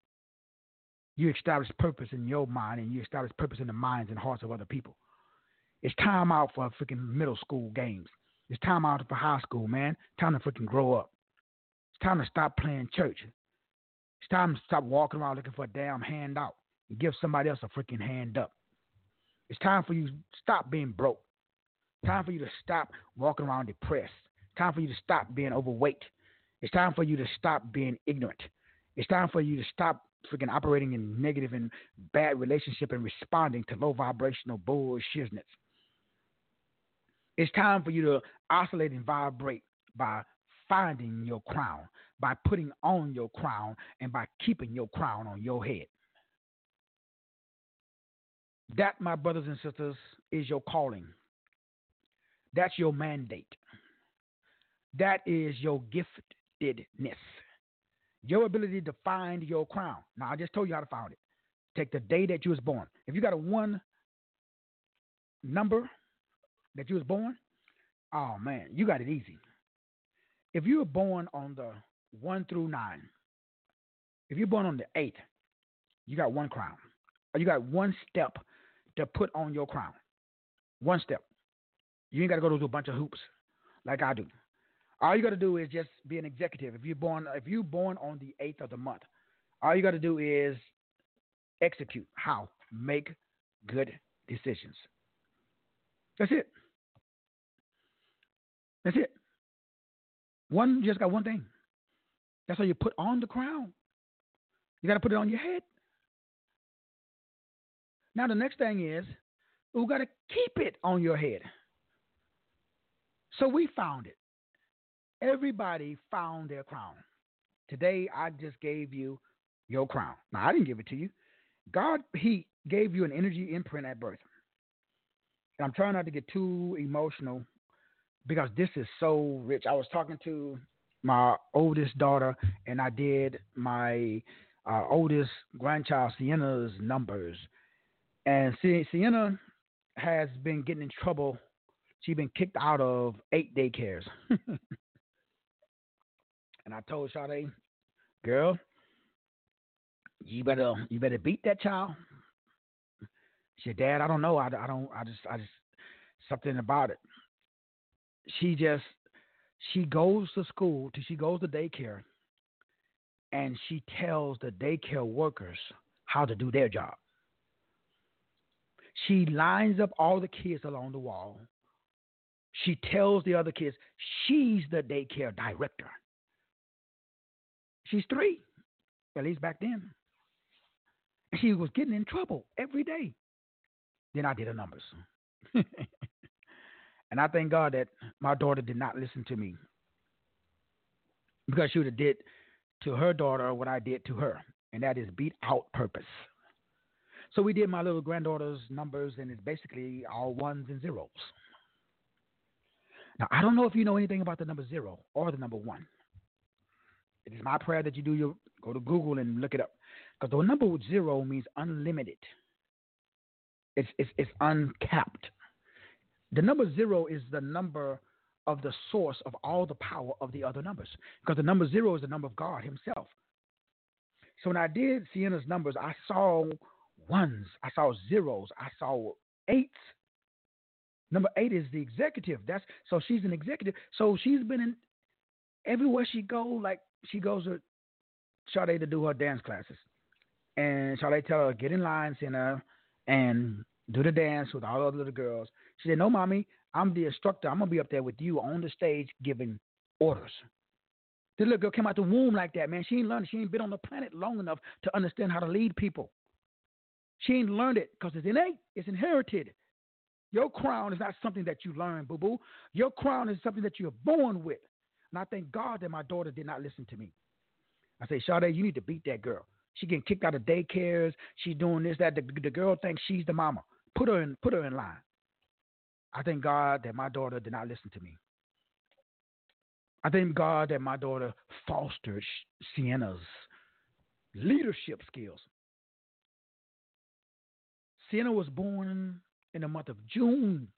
You establish purpose in your mind, and you establish purpose in the minds and hearts of other people. It's time out for freaking middle school games. It's time out for high school, man. Time to freaking grow up. It's time to stop playing church. It's time to stop walking around looking for a damn handout and give somebody else a freaking hand up. It's time for you to stop being broke. It's time for you to stop walking around depressed. It's time for you to stop being overweight. It's time for you to stop being ignorant. It's time for you to stop freaking operating in negative and bad relationship and responding to low vibrational bullshitness. It's time for you to oscillate and vibrate by finding your crown, by putting on your crown, and by keeping your crown on your head. That, my brothers and sisters, is your calling. That's your mandate. That is your giftedness. Your ability to find your crown. Now, I just told you how to find it. Take the day that you was born. If you got a one number that you was born, oh, man, you got it easy. If you were born on the one through nine, if you're born on the eighth, you got one crown. Or you got one step to put on your crown. One step. You ain't got to go through a bunch of hoops like I do. All you got to do is just be an executive. If you're born, if you're born on the eighth of the month, all you got to do is execute. How? Make good decisions. That's it. That's it. One, you just got one thing. That's how you put on the crown. You got to put it on your head. Now the next thing is, we got to keep it on your head. So we found it. Everybody found their crown. Today, I just gave you your crown. Now, I didn't give it to you. God, He gave you an energy imprint at birth. And I'm trying not to get too emotional because this is so rich. I was talking to my oldest daughter, and I did my uh, oldest grandchild, Sienna's numbers. And Sienna has been getting in trouble. She's been kicked out of eight daycares. And I told Sade, girl, you better you better beat that child. She said, Dad, I don't know. I, I don't. I just I just something about it. She just she goes to school. She goes to daycare, and she tells the daycare workers how to do their job. She lines up all the kids along the wall, She tells the other kids she's the daycare director. She's three, at least back then. And she was getting in trouble every day. Then I did her numbers. And I thank God that my daughter did not listen to me, because she would have did to her daughter what I did to her, and that is beat out purpose. So we did my little granddaughter's numbers, and it's basically all ones and zeros. Now, I don't know if you know anything about the number zero or the number one. It is my prayer that you do your, go to Google and look it up. Because the number zero means unlimited. It's, it's, it's uncapped. The number zero is the number of the source of all the power of the other numbers. Because the number zero is the number of God himself. So when I did Sienna's numbers, I saw ones, I saw zeros, I saw eights. Number eight is the executive. That's so she's an executive. So she's been in everywhere she go. Like she goes to Sade to do her dance classes, and Sade tell her get in line, Sienna, and do the dance with all the other little girls. She said, "No, mommy, I'm the instructor. I'm gonna be up there with you on the stage giving orders." The little girl came out the womb like that, man. She ain't learned. She ain't been on the planet long enough to understand how to lead people. She ain't learned it because it's innate. It's inherited. Your crown is not something that you learn, boo-boo. Your crown is something that you're born with. And I thank God that my daughter did not listen to me. I say, Sade, you need to beat that girl. She getting kicked out of daycares. She's doing this, that. The, the girl thinks she's the mama. Put her in, put her in line. I thank God that my daughter did not listen to me. I thank God that my daughter fostered Sienna's leadership skills. Sienna was born in the month of June.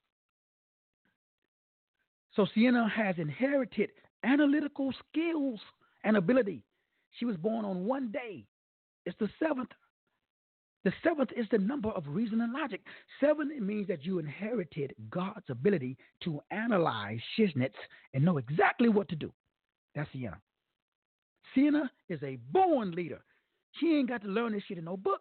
So Sienna has inherited analytical skills and ability. She was born on one day. It's the seventh. The seventh is the number of reason and logic. Seven means that you inherited God's ability to analyze shiznits and know exactly what to do. That's Sienna. Sienna is a born leader. She ain't got to learn this shit in no book.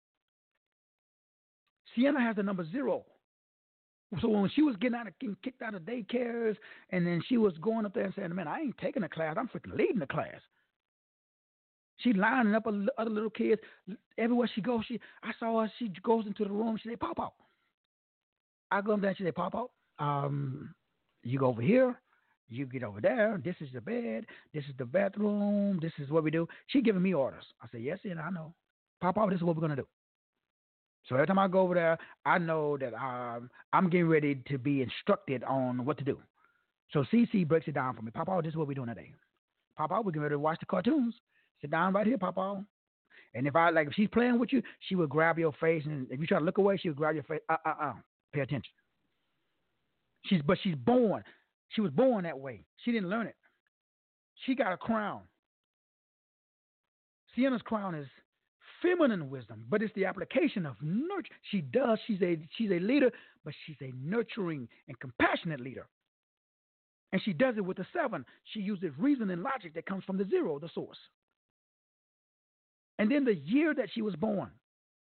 Sienna has the number zero. So when she was getting out of getting kicked out of daycares, and then she was going up there and saying, "Man, I ain't taking a class. I'm freaking leading the class." She lining up other little kids everywhere she goes. She, I saw her. She goes into the room. She say, "Pop out." I go up there and she say, "Pop out. Um, you go over here. You get over there. This is the bed. This is the bathroom. This is what we do." She giving me orders. I say, "Yes, and I know. Pop out. This is what we're gonna do." So every time I go over there, I know that um, I'm getting ready to be instructed on what to do. So C C breaks it down for me. Papa, this is what we're doing today. Papa, we're getting ready to watch the cartoons. Sit down right here, Papa. And if I like, if she's playing with you, she would grab your face, and if you try to look away, she would grab your face. Uh, uh, uh. Pay attention. She's, but she's born. She was born that way. She didn't learn it. She got a crown. Sienna's crown is feminine wisdom, but it's the application of nurture. She does. She's a she's a leader, but she's a nurturing and compassionate leader. And she does it with the seven. She uses reason and logic that comes from the zero, the source. And then the year that she was born.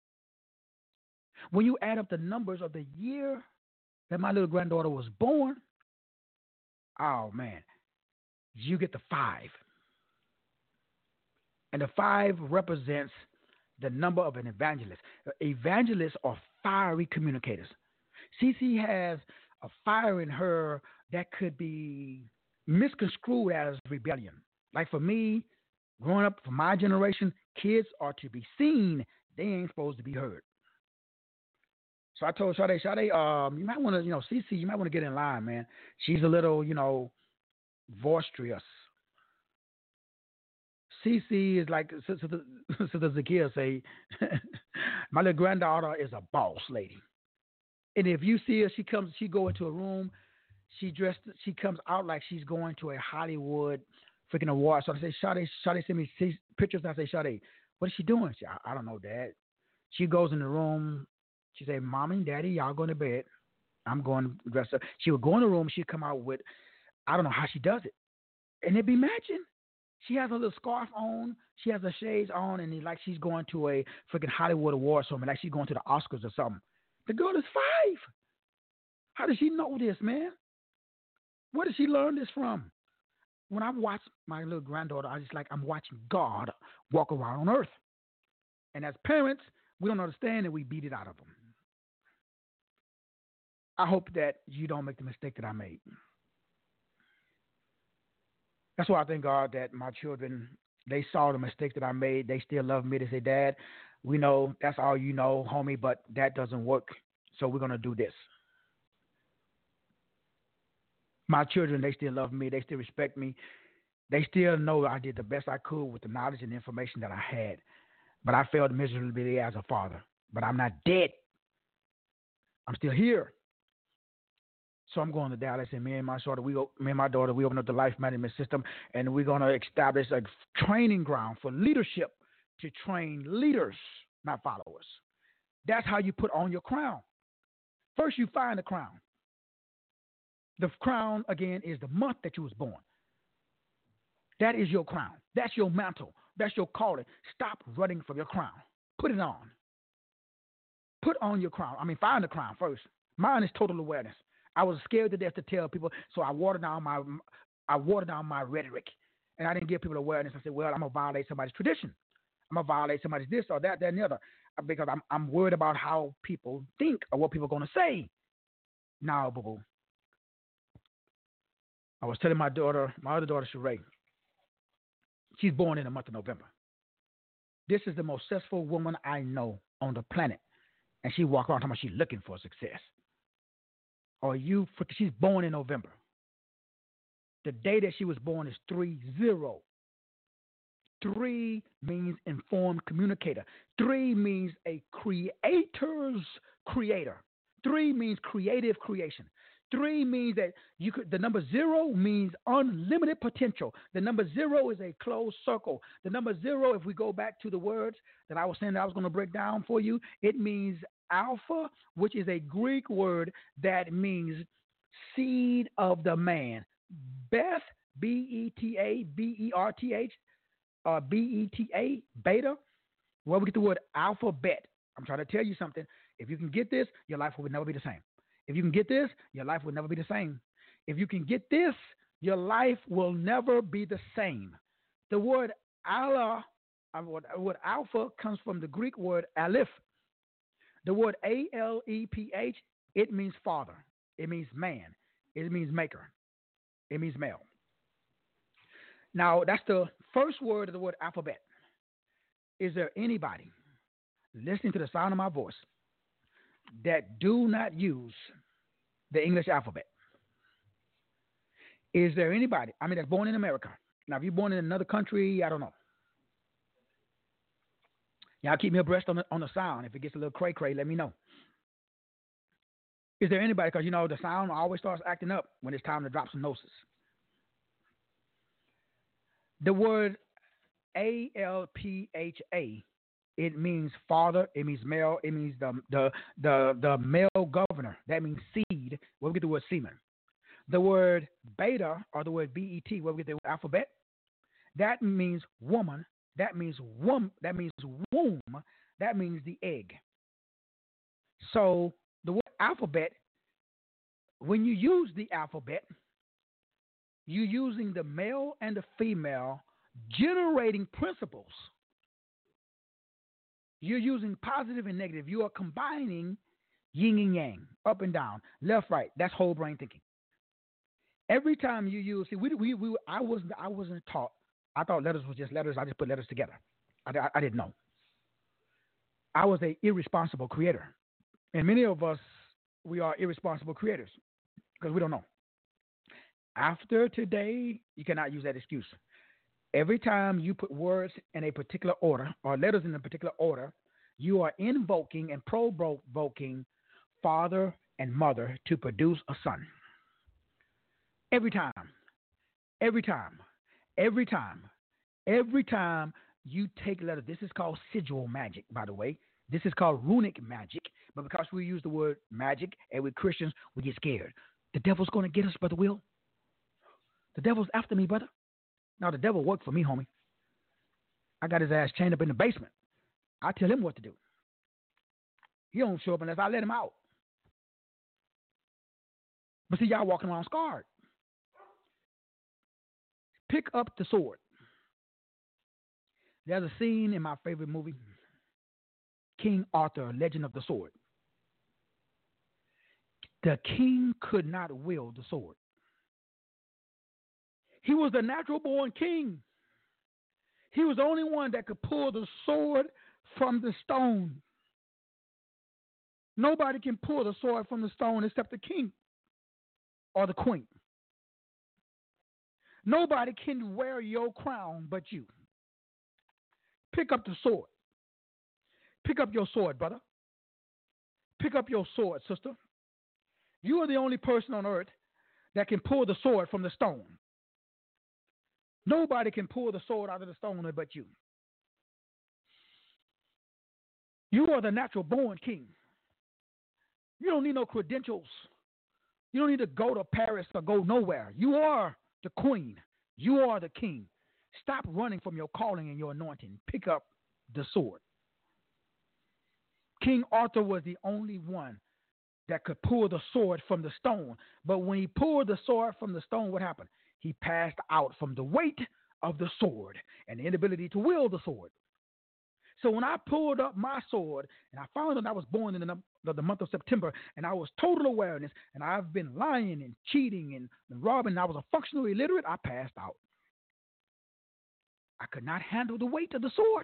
When you add up the numbers of the year that my little granddaughter was born, oh man, you get the five. And the five represents the number of an evangelist. Evangelists are fiery communicators. Cece has a fire in her that could be misconstrued as rebellion. Like for me, growing up, for my generation, kids are to be seen. They ain't supposed to be heard. So I told Sade, Sade, um, you might want to, you know, Cece, you might want to get in line, man. She's a little, you know, boisterous. Cece is like, Sister Zakia say, my little granddaughter is a boss lady. And if you see her, she comes, she go into a room, she dressed, she comes out like she's going to a Hollywood freaking award. So I say, Sade, Sade send me pictures. And I say, Sade, what is she doing? She, I, I don't know, Dad. She goes in the room. She say, Mommy and Daddy, y'all going to bed. I'm going to dress up. She would go in the room. She'd come out with, I don't know how she does it. And it'd be matching. She has a little scarf on. She has her shades on, and like she's going to a freaking Hollywood award ceremony, like she's going to the Oscars or something. The girl is five. How does she know this, man? Where did she learn this from? When I watch my little granddaughter, I just like I'm watching God walk around on earth. And as parents, we don't understand and we beat it out of them. I hope that you don't make the mistake that I made. That's why I thank God that my children, they saw the mistake that I made. They still love me. They say, Dad, we know that's all you know, homie, but that doesn't work. So we're going to do this. My children, they still love me. They still respect me. They still know I did the best I could with the knowledge and information that I had. But I failed miserably as a father. But I'm not dead. I'm still here. So I'm going to Dallas, and me and my daughter, we go, me and my daughter, we open up the life management system, and we're going to establish a training ground for leadership to train leaders, not followers. That's how you put on your crown. First, you find the crown. The crown, again, is the month that you was born. That is your crown. That's your mantle. That's your calling. Stop running from your crown. Put it on. Put on your crown. I mean, find the crown first. Mine is total awareness. I was scared to death to tell people, so I watered down my I watered down my rhetoric, and I didn't give people awareness. I said, well, I'm gonna violate somebody's tradition. I'm gonna violate somebody's this or that, that, and the other, because I'm I'm worried about how people think or what people are gonna say. Now, boo boo. I was telling my daughter, my other daughter, Sheree, she's born in the month of November. This is the most successful woman I know on the planet, and she walk around talking about she's looking for success. Or you, she's born in November. The day that she was born is three zero. Three means informed communicator. Three means a creator's creator. Three means creative creation. Three means that you could. The number zero means unlimited potential. The number zero is a closed circle. The number zero, if we go back to the words that I was saying that I was going to break down for you, it means alpha, which is a Greek word that means seed of the man. Beth, B E T A, B E R T H, uh, B E T A, beta, where we get the word alphabet. I'm trying to tell you something. If you can get this, your life will never be the same. If you can get this, your life will never be the same. If you can get this, your life will never be the same. The word Allah, uh, the word alpha comes from the Greek word aleph. The word A L E P H, it means father. It means man. It means maker. It means male. Now, that's the first word of the word alphabet. Is there anybody listening to the sound of my voice that do not use the English alphabet? Is there anybody, I mean, that's born in America? Now, if you're born in another country, I don't know. Y'all keep me abreast on the, on the sound. If it gets a little cray-cray, let me know. Is there anybody, because, you know, the sound always starts acting up when it's time to drop some gnosis. The word A L P H A, it means father, it means male, it means the the the, the male governor. That means seed, where we get the word semen. The word beta, or the word B E T, where we get the word alphabet, that means woman. That means womb. That means womb. That means the egg. So the word alphabet, when you use the alphabet, you're using the male and the female generating principles. You're using positive and negative. You are combining yin and yang, up and down, left, right. That's whole brain thinking. Every time you use, see, we, we, we, I wasn't, I wasn't taught. I thought letters was just letters. I just put letters together. I, I, I didn't know. I was an irresponsible creator. And many of us, we are irresponsible creators because we don't know. After today, you cannot use that excuse. Every time you put words in a particular order or letters in a particular order, you are invoking and provoking father and mother to produce a son. Every time. Every time. Every time, every time you take letters, this is called sigil magic, by the way. This is called runic magic. But because we use the word magic and we're Christians, we get scared. The devil's going to get us, Brother Will. The devil's after me, brother. Now, the devil worked for me, homie. I got his ass chained up in the basement. I tell him what to do. He don't show up unless I let him out. But see, y'all walking around scarred. Pick up the sword. There's a scene in my favorite movie, King Arthur, Legend of the Sword. The king could not wield the sword. He was the natural born king. He was the only one that could pull the sword from the stone. Nobody can pull the sword from the stone except the king or the queen. Nobody can wear your crown but you. Pick up the sword. Pick up your sword, brother. Pick up your sword, sister. You are the only person on earth that can pull the sword from the stone. Nobody can pull the sword out of the stone but you. You are the natural born king. You don't need no credentials. You don't need to go to Paris or go nowhere. You are the queen. You are the king. Stop running from your calling and your anointing. Pick up the sword. King Arthur was the only one that could pull the sword from the stone. But when he pulled the sword from the stone, what happened? He passed out from the weight of the sword and the inability to wield the sword. So when I pulled up my sword and I found that I was born in the, the month of September and I was total awareness and I've been lying and cheating and, and robbing and I was a functional illiterate, I passed out. I could not handle the weight of the sword.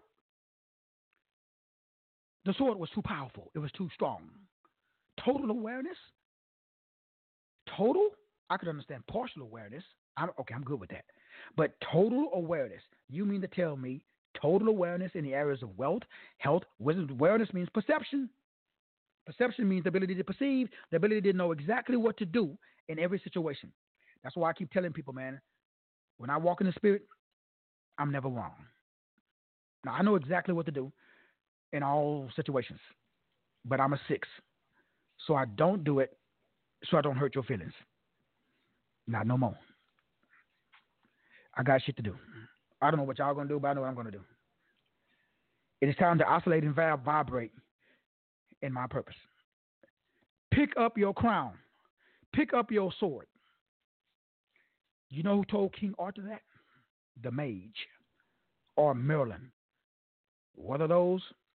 The sword was too powerful. It was too strong. Total awareness? Total? I could understand partial awareness. I'm, okay, I'm good with that. But total awareness, you mean to tell me total awareness in the areas of wealth, health, wisdom? Awareness means perception. Perception means the ability to perceive, the ability to know exactly what to do in every situation. That's why I keep telling people, man, when I walk in the spirit, I'm never wrong. Now, I know exactly what to do in all situations, but I'm a six. So I don't do it so I don't hurt your feelings. Not no more. I got shit to do. I don't know what y'all going to do, but I know what I'm going to do. It is time to oscillate and vibrate in my purpose. Pick up your crown. Pick up your sword. You know who told King Arthur that? The mage or Merlin. What are those?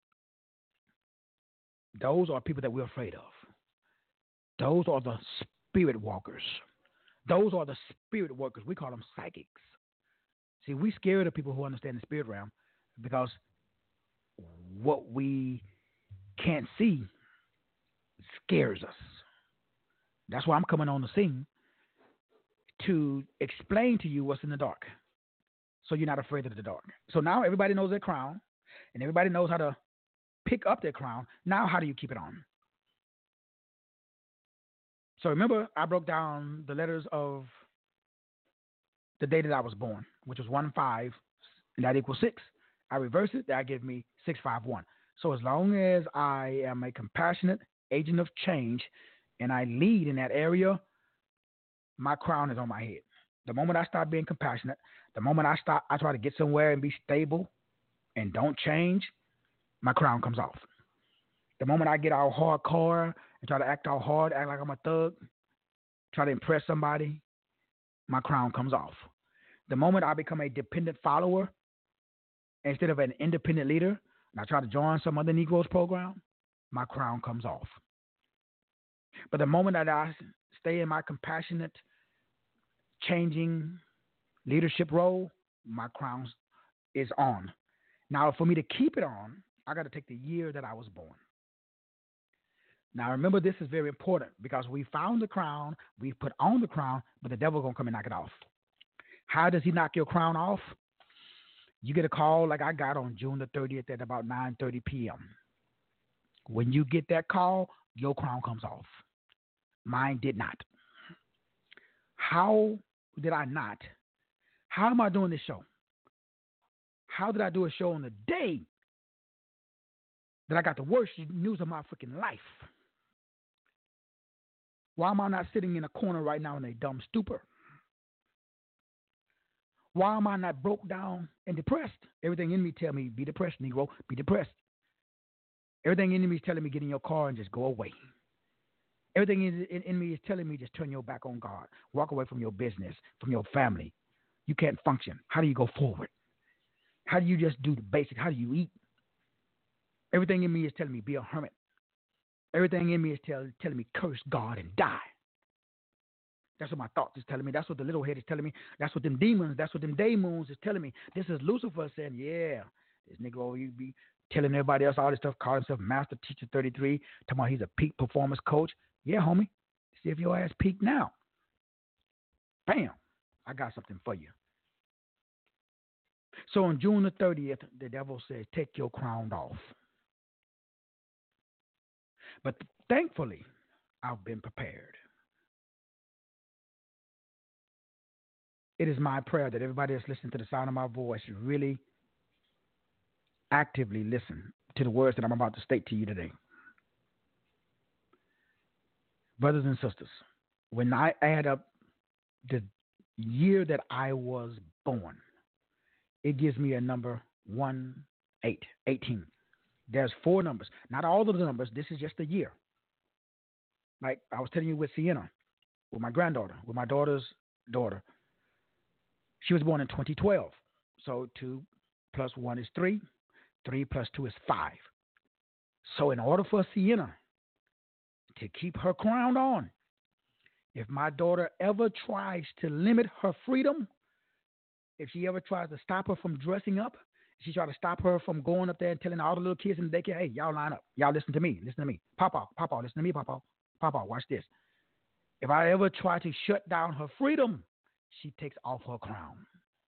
Those are people that we're afraid of. Those are the spirit walkers. Those are the spirit workers. We call them psychics. See, we scared of people who understand the spirit realm because what we can't see scares us. That's why I'm coming on the scene to explain to you what's in the dark so you're not afraid of the dark. So now everybody knows their crown and everybody knows how to pick up their crown. Now how do you keep it on? So remember, I broke down the letters of the day that I was born, which was one five, and that equals six. I reverse it, that gives me six five one. So as long as I am a compassionate agent of change and I lead in that area, my crown is on my head. The moment I start being compassionate, the moment I start, I try to get somewhere and be stable and don't change, my crown comes off. The moment I get all hardcore and try to act all hard, act like I'm a thug, try to impress somebody, my crown comes off. The moment I become a dependent follower instead of an independent leader, and I try to join some other Negroes program, my crown comes off. But the moment that I stay in my compassionate, changing leadership role, my crown is on. Now, for me to keep it on, I got to take the year that I was born. Now, remember, this is very important because we found the crown, we put on the crown, but the devil going to come and knock it off. How does he knock your crown off? You get a call like I got on June the thirtieth at about nine thirty p.m. When you get that call, your crown comes off. Mine did not. How did I not? How am I doing this show? How did I do a show on the day that I got the worst news of my freaking life? Why am I not sitting in a corner right now in a dumb stupor? Why am I not broke down and depressed? Everything in me tell me, be depressed, Negro, be depressed. Everything in me is telling me, get in your car and just go away. Everything in, in, in me is telling me, just turn your back on God. Walk away from your business, from your family. you can't function. How do you go forward? How do you just do the basic? How do you eat? Everything in me is telling me be a hermit. Everything in me is tell, telling me curse God and die. That's what my thoughts is telling me. That's what the little head is telling me. That's what them demons, that's what them day moons is telling me. This is Lucifer saying, yeah, this nigga over you be telling everybody else all this stuff, calling himself Master Teacher thirty-three, talking about he's a peak performance coach. Yeah, homie. See if your ass peak now. Bam. I got something for you. So on June the thirtieth, the devil said, take your crown off. But thankfully, I've been prepared. It is my prayer that everybody that's listening to the sound of my voice really actively listen to the words that I'm about to state to you today. Brothers and sisters, when I add up the year that I was born, it gives me a number one, eight, eighteen. There's four numbers. Not all of the numbers. This is just a year. Like I was telling you with Sienna, with my granddaughter, with my daughter's daughter. She was born in twenty twelve. So two plus one is three. Three plus two is five. So in order for Sienna to keep her crown on, if my daughter ever tries to limit her freedom, if she ever tries to stop her from dressing up, if she tries to stop her from going up there and telling all the little kids in the daycare, hey, y'all line up. Y'all listen to me. Listen to me. Papa, Papa, listen to me, Papa. Papa, watch this. If I ever try to shut down her freedom, she takes off her crown.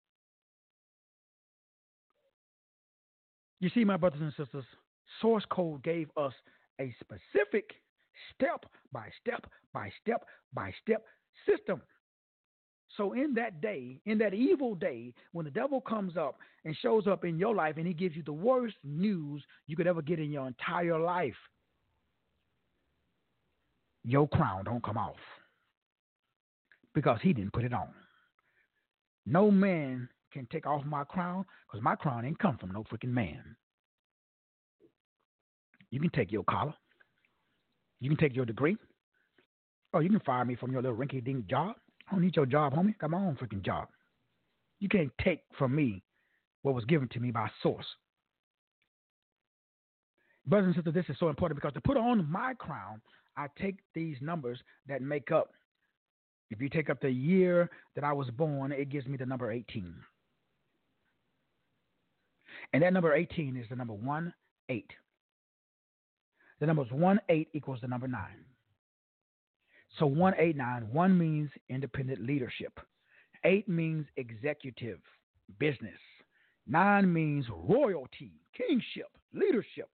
You see, my brothers and sisters, Source Code gave us a specific step by step by step by step system. So in that day, in that evil day, when the devil comes up and shows up in your life and he gives you the worst news you could ever get in your entire life, your crown don't come off because he didn't put it on. No man can take off my crown because my crown ain't come from no freaking man. You can take your collar. You can take your degree. Oh, you can fire me from your little rinky-dink job. I don't need your job, homie. Got my own freaking job. You can't take from me what was given to me by source. Brothers and sisters, this is so important because to put on my crown, I take these numbers that make up. If you take up the year that I was born, it gives me the number eighteen. And that number eighteen is the number one, eight. The numbers one, eight equals the number nine. So one, eight, nine, one means independent leadership. eight means executive, business. nine means royalty, kingship, leadership,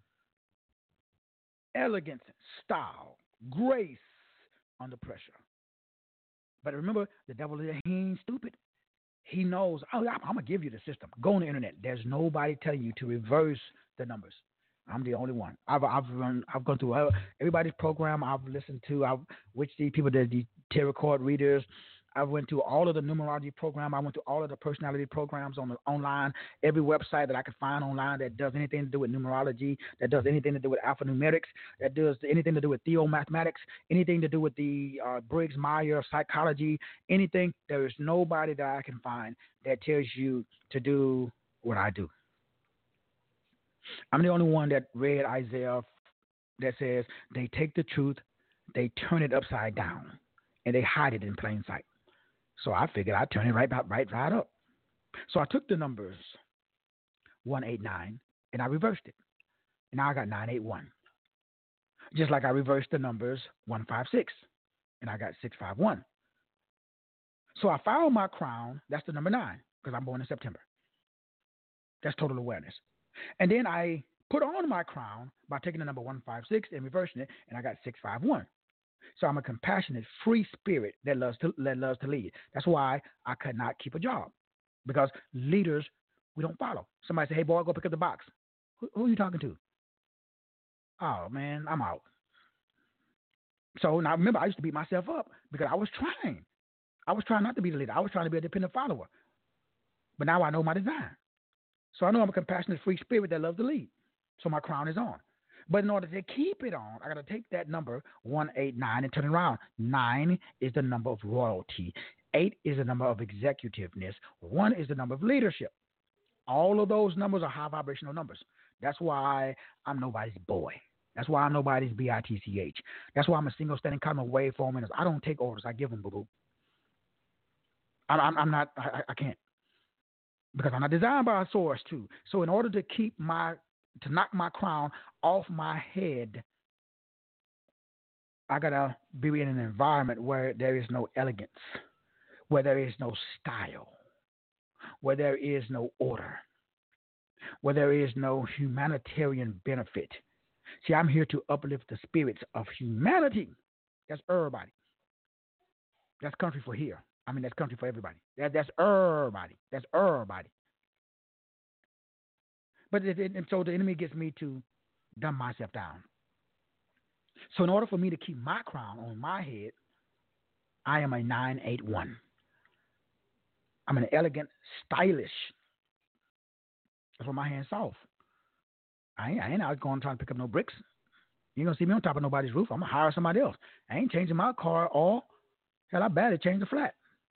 elegance, style, grace under pressure. But remember, the devil, he ain't stupid. He knows, oh, I'm, I'm going to give you the system. Go on the internet. There's nobody telling you to reverse the numbers. I'm the only one. I've I've run, I've gone through everybody's program. I've listened to, I've which the people that the tarot card readers. I went through all of the numerology program. I went through all of the personality programs on the online. Every website that I could find online that does anything to do with numerology, that does anything to do with alphanumerics, that does anything to do with theomathematics, anything to do with the uh, Briggs-Meyer psychology, anything. There is nobody that I can find that tells you to do what I do. I'm the only one that read Isaiah that says they take the truth, they turn it upside down, and they hide it in plain sight. So I figured I'd turn it right, right, right up. So I took the numbers one eight nine and I reversed it. And now I got nine eight one. Just like I reversed the numbers one five six and I got six five one. So I found my crown. That's the number nine because I'm born in September. That's total awareness. And then I put on my crown by taking the number one five six and reversing it, and I got six five one. So I'm a compassionate, free spirit that loves to that loves to lead. That's why I could not keep a job, because leaders, we don't follow. Somebody say, hey, boy, go pick up the box. Who, who are you talking to? Oh, man, I'm out. So now remember, I used to beat myself up because I was trying. I was trying not to be the leader. I was trying to be a dependent follower. But now I know my design. So I know I'm a compassionate, free spirit that loves to lead. So my crown is on. But in order to keep it on, I got to take that number, one eight nine, and turn it around. Nine is the number of royalty. Eight is the number of executiveness. One is the number of leadership. All of those numbers are high vibrational numbers. That's why I'm nobody's boy. That's why I'm nobody's B I T C H. That's why I'm a single standing column waveform. I don't take orders. I give them, boo-boo. I'm, I'm, I'm not, I, I can't. Because I'm not designed by a source, too. So in order to keep my, to knock my crown off my head, I got to be in an environment where there is no elegance, where there is no style, where there is no order, where there is no humanitarian benefit. See, I'm here to uplift the spirits of humanity. That's everybody. That's country for here. I mean, that's country for everybody. That, that's everybody. That's everybody. But it, it, and so the enemy gets me to dumb myself down. So in order for me to keep my crown on my head, I am a nine eight one. I'm an elegant, stylish. That's why my hand's soft. I ain't, I ain't out going trying to pick up no bricks. You ain't going to see me on top of nobody's roof. I'm going to hire somebody else. I ain't changing my car or, hell, I barely changed the flat.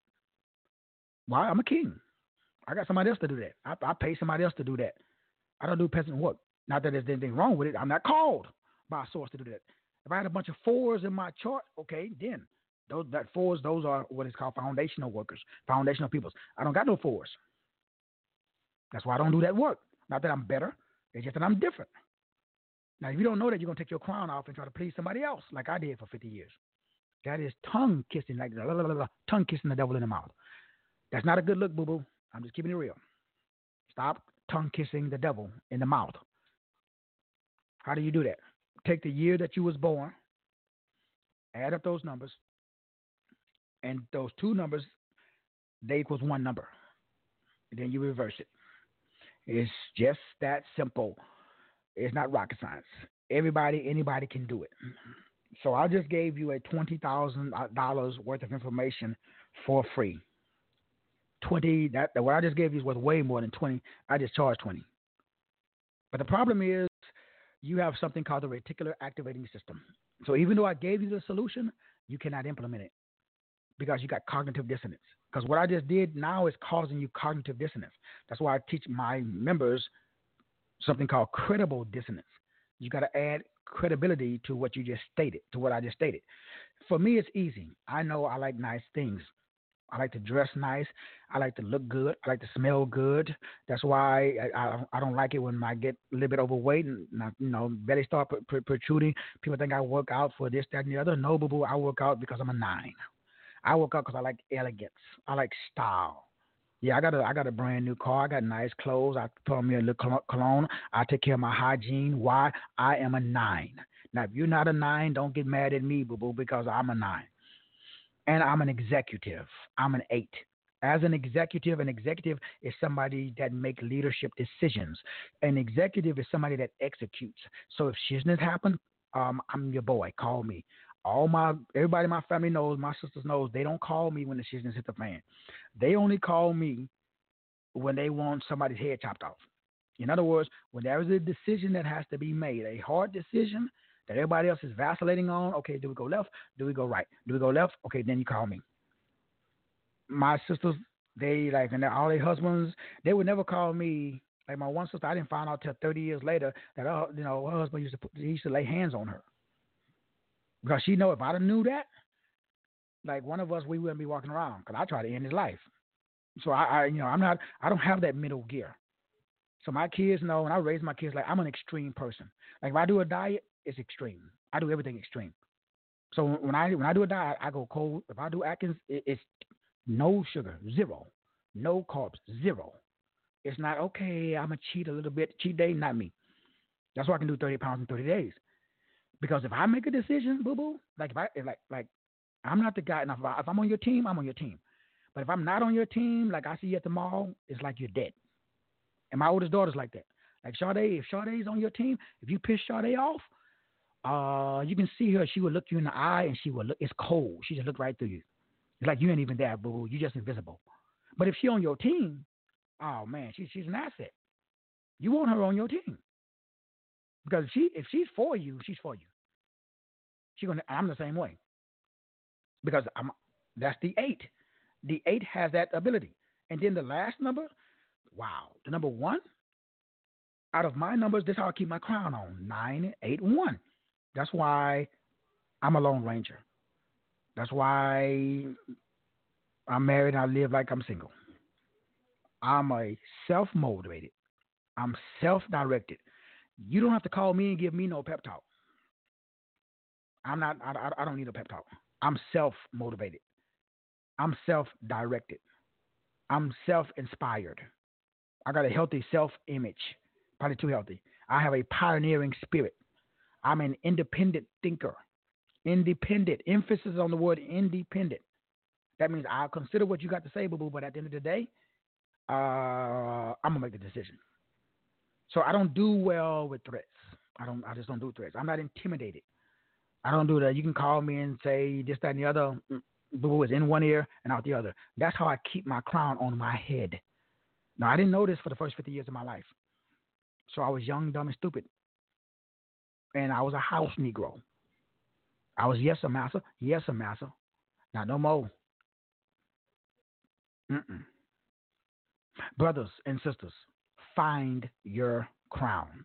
Why? I'm a king. I got somebody else to do that. I, I pay somebody else to do that. I don't do peasant work. Not that there's anything wrong with it. I'm not called by a source to do that. If I had a bunch of fours in my chart, okay, then those that fours, those are what is called foundational workers, foundational peoples. I don't got no fours. That's why I don't do that work. Not that I'm better. It's just that I'm different. Now, if you don't know that, you're going to take your crown off and try to please somebody else like I did for fifty years. That is tongue kissing, like blah, blah, blah, blah, tongue kissing the devil in the mouth. That's not a good look, boo-boo. I'm just keeping it real. Stop tongue kissing the devil in the mouth. How do you do that? Take the year that you was born, add up those numbers, and those two numbers, they equals one number. And then you reverse it. It's just that simple. It's not rocket science. Everybody, anybody can do it. So I just gave you a twenty thousand dollars worth of information for free. twenty, that what I just gave you is worth way more than twenty. I just charged twenty. But the problem is you have something called the reticular activating system. So even though I gave you the solution, you cannot implement it because you got cognitive dissonance. Because what I just did now is causing you cognitive dissonance. That's why I teach my members something called credible dissonance. You got to add credibility to what you just stated, to what I just stated. For me, it's easy. I know I like nice things. I like to dress nice. I like to look good. I like to smell good. That's why I, I, I don't like it when I get a little bit overweight and, you know, belly start pr- pr- protruding. People think I work out for this, that, and the other. No, boo-boo, I work out because I'm a nine. I work out because I like elegance. I like style. Yeah, I got a I got a brand new car. I got nice clothes. I put on me a little cologne. I take care of my hygiene. Why? I am a nine. Now, if you're not a nine, don't get mad at me, boo-boo, because I'm a nine. And I'm an executive. I'm an eight. As an executive, an executive is somebody that makes leadership decisions. An executive is somebody that executes. So if shiznit happen, um, I'm your boy. Call me. All my everybody in my family knows, my sisters knows, they don't call me when the shiznit hit the fan. They only call me when they want somebody's head chopped off. In other words, when there is a decision that has to be made, a hard decision that everybody else is vacillating on, okay, do we go left? Do we go right? Do we go left? Okay, then you call me. My sisters, they like, and all their husbands, they would never call me. Like my one sister, I didn't find out till thirty years later that, uh, you know, her husband used to put, he used to lay hands on her. Because she know if I'd have knew that, like one of us, we wouldn't be walking around because I try to end his life. So I, I, you know, I'm not, I don't have that middle gear. So my kids know, and I raise my kids like I'm an extreme person. Like if I do a diet, it's extreme. I do everything extreme. So when I when I do a diet, I go cold. If I do Atkins, it, it's no sugar, zero, no carbs, zero. It's not okay. I'm gonna cheat a little bit. Cheat day, not me. That's why I can do thirty pounds in thirty days. Because if I make a decision, boo boo, like if I if like like I'm not the guy. Enough. If, I, if I'm on your team, I'm on your team. But if I'm not on your team, like I see you at the mall, it's like you're dead. And my oldest daughter's like that. Like Sade, if Sade's on your team, if you piss Sade off, uh, you can see her. She will look you in the eye, and she will look. It's cold. She just look right through you. It's like you ain't even there, boo. You just invisible. But if she on your team, oh man, she, she's an asset. You want her on your team because if she if she's for you, she's for you. She gonna. I'm the same way because I'm. That's the eight. The eight has that ability. And then the last number, wow, the number one, out of my numbers, this is how I keep my crown on, nine, eight, one. That's why I'm a Lone Ranger. That's why I'm married and I live like I'm single. I'm a self-motivated. I'm self-directed. You don't have to call me and give me no pep talk. I'm not, I, I don't need a pep talk. I'm self-motivated. I'm self-directed. I'm self-inspired. I got a healthy self-image, probably too healthy. I have a pioneering spirit. I'm an independent thinker. Independent. Emphasis on the word independent. That means I'll consider what you got to say, boo-boo, but at the end of the day, uh, I'm going to make the decision. So I don't do well with threats. I don't. I just don't do threats. I'm not intimidated. I don't do that. You can call me and say this, that, and the other. Boo is in one ear and out the other. That's how I keep my crown on my head. Now, I didn't know this for the first fifty years of my life. So I was young, dumb, and stupid. And I was a house Negro. I was yes, a massa. Yes, a massa. Not no more. Mm-mm. Brothers and sisters, find your crown.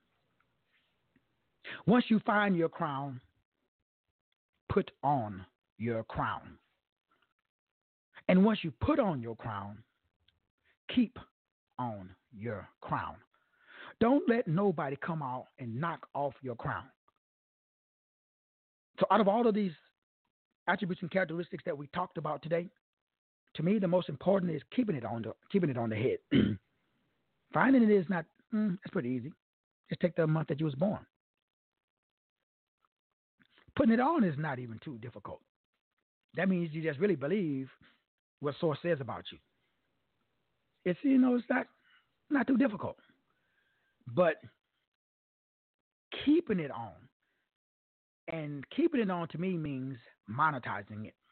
Once you find your crown, put on your crown. And once you put on your crown, keep on your crown. Don't let nobody come out and knock off your crown. So out of all of these attributes and characteristics that we talked about today, to me, the most important is keeping it on the, keeping it on the head. Finding it is not, mm, it's pretty easy. Just take the month that you was born. Putting it on is not even too difficult. That means you just really believe what source says about you. It's, you know, it's not, not too difficult. But keeping it on, and keeping it on to me means monetizing it.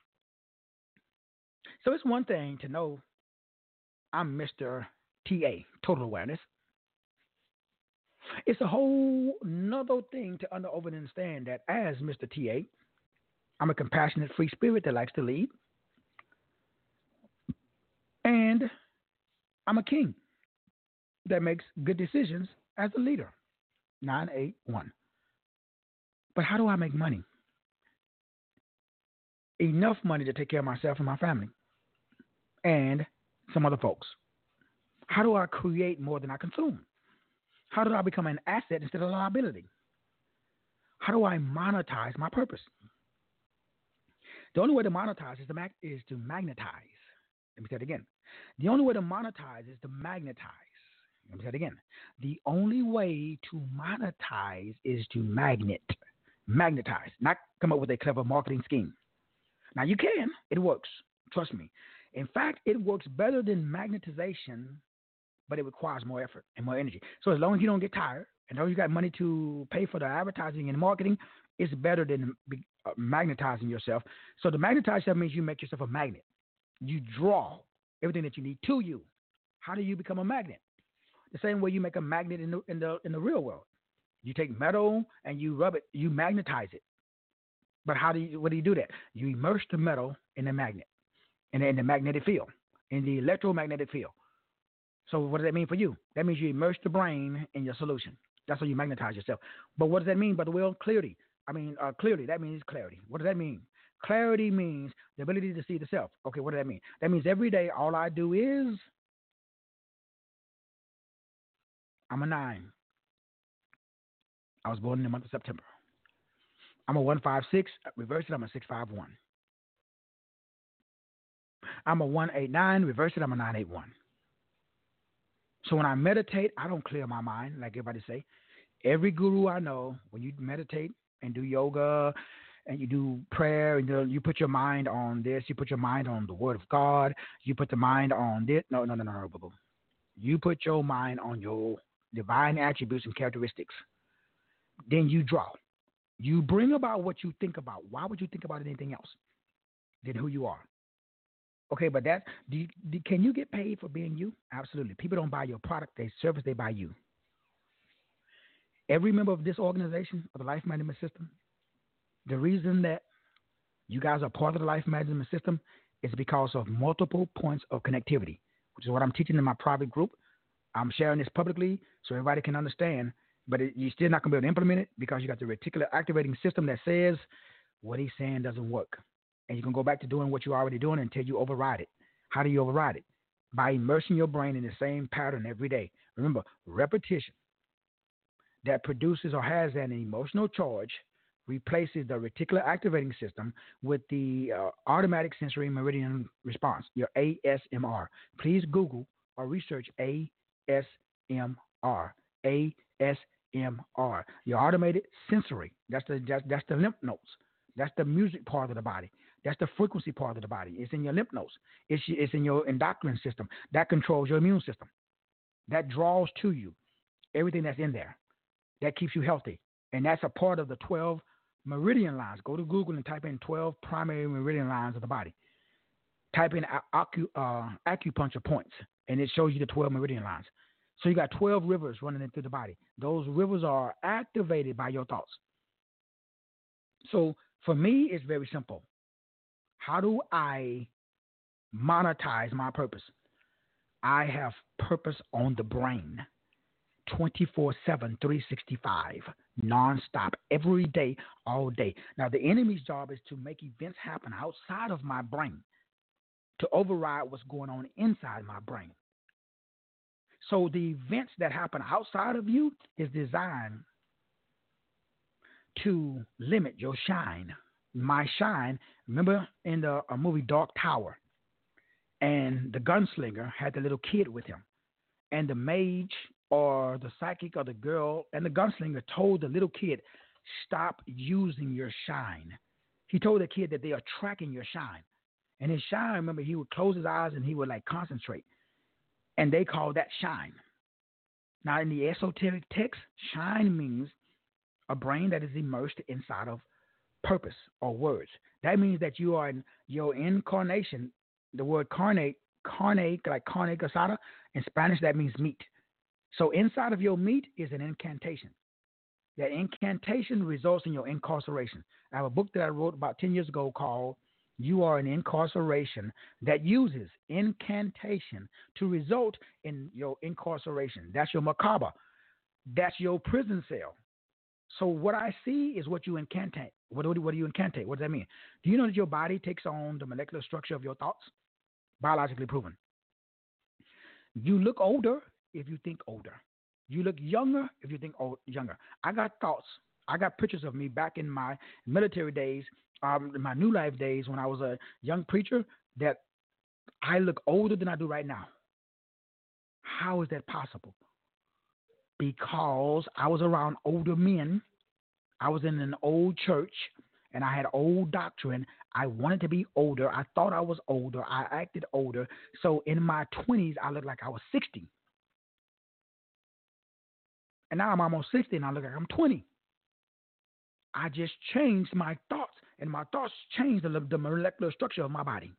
So it's one thing to know I'm Mister T A, Total Awareness. It's a whole nother thing to under over and understand that as Mister T A, I'm a compassionate free spirit that likes to lead. And I'm a king that makes good decisions as a leader. nine eight one. But how do I make money? Enough money to take care of myself and my family and some other folks. How do I create more than I consume? How do I become an asset instead of a liability? How do I monetize my purpose? The only way to monetize is to, mag- is to magnetize. Let me say it again. The only way to monetize is to magnetize. Let me say it again. The only way to monetize is to magnet. Magnetize. Not come up with a clever marketing scheme. Now you can. It works. Trust me. In fact, it works better than magnetization, but it requires more effort and more energy. So as long as you don't get tired, and as long as you got money to pay for the advertising and marketing, it's better than uh, magnetizing yourself. So to magnetize yourself means you make yourself a magnet. You draw everything that you need to you. How do you become a magnet? The same way you make a magnet in the in the in the real world. You take metal and you rub it, you magnetize it. But how do you, what do you do that? You immerse the metal in the magnet, in the, in the magnetic field, in the electromagnetic field. So what does that mean for you? That means you immerse the brain in your solution. That's how you magnetize yourself. But what does that mean, by the way? Clarity. I mean, uh, clearly, that means clarity. What does that mean? Clarity means the ability to see the self. Okay, what does that mean? That means every day all I do is, I'm a nine. I was born in the month of September. I'm a one five six. Reverse it, I'm a six five one. I'm a one eight nine. Reverse it, I'm a nine eight one. So when I meditate, I don't clear my mind, like everybody say. Every guru I know, when you meditate and do yoga and you do prayer, and you, you put your mind on this, you put your mind on the Word of God, you put the mind on this. No, no, no, no, no, no. You put your mind on your divine attributes and characteristics. Then you draw. You bring about what you think about. Why would you think about anything else than who you are? Okay, but that, do you, do, can you get paid for being you? Absolutely. People don't buy your product, they service, they buy you. Every member of this organization, of the Life Management System, the reason that you guys are part of the Life Management System It's because of multiple points of connectivity, which is what I'm teaching in my private group. I'm sharing this publicly so everybody can understand, but it, you're still not going to be able to implement it because you got the reticular activating system that says what he's saying doesn't work. And you can go back to doing what you're already doing until you override it. How do you override it? By immersing your brain in the same pattern every day. Remember, repetition that produces or has an emotional charge replaces the reticular activating system with the uh, automatic sensory meridian response, your A S M R. Please Google or research A S M R. A S M R. Your automated sensory. That's the that's, that's the lymph nodes. That's the music part of the body. That's the frequency part of the body. It's in your lymph nodes. It's, it's in your endocrine system. That controls your immune system. That draws to you everything that's in there. That keeps you healthy. And that's a part of the twelve meridian lines. Go to Google and type in twelve primary meridian lines of the body. Type in acu, uh, acupuncture points, and it shows you the twelve meridian lines. So you got twelve rivers running in through the body. Those rivers are activated by your thoughts. So for me, it's very simple. How do I monetize my purpose? I have purpose on the brain, twenty-four seven, three sixty-five, nonstop, every day, all day. Now, the enemy's job is to make events happen outside of my brain, to override what's going on inside my brain. So the events that happen outside of you is designed to limit your shine. My shine, remember in the a movie Dark Tower, and the gunslinger had the little kid with him, and the mage or the psychic or the girl and the gunslinger told the little kid, stop using your shine. He told the kid that they are tracking your shine. And his shine, remember, he would close his eyes and he would like concentrate. And they call that shine. Now, in the esoteric text, shine means a brain that is immersed inside of purpose or words. That means that you are in your incarnation. The word carnate, carne, like carne asada, in Spanish, that means meat. So inside of your meat is an incantation. That incantation results in your incarceration. I have a book that I wrote about ten years ago called You Are an Incarceration that uses incantation to result in your incarceration. That's your macabre. That's your prison cell. So what I see is what you incantate. What do, what do you incantate? What does that mean? Do you know that your body takes on the molecular structure of your thoughts? Biologically proven. You look older if you think older. You look younger if you think old, younger. I got thoughts. I got pictures of me back in my military days, um, in my New Life days when I was a young preacher, that I look older than I do right now. How is that possible? Because I was around older men. I was in an old church, and I had old doctrine. I wanted to be older. I thought I was older. I acted older. So in my twenties, I looked like I was sixty. And now I'm almost sixty, and I look like I'm twenty. I just changed my thoughts, and my thoughts changed the, the molecular structure of my body.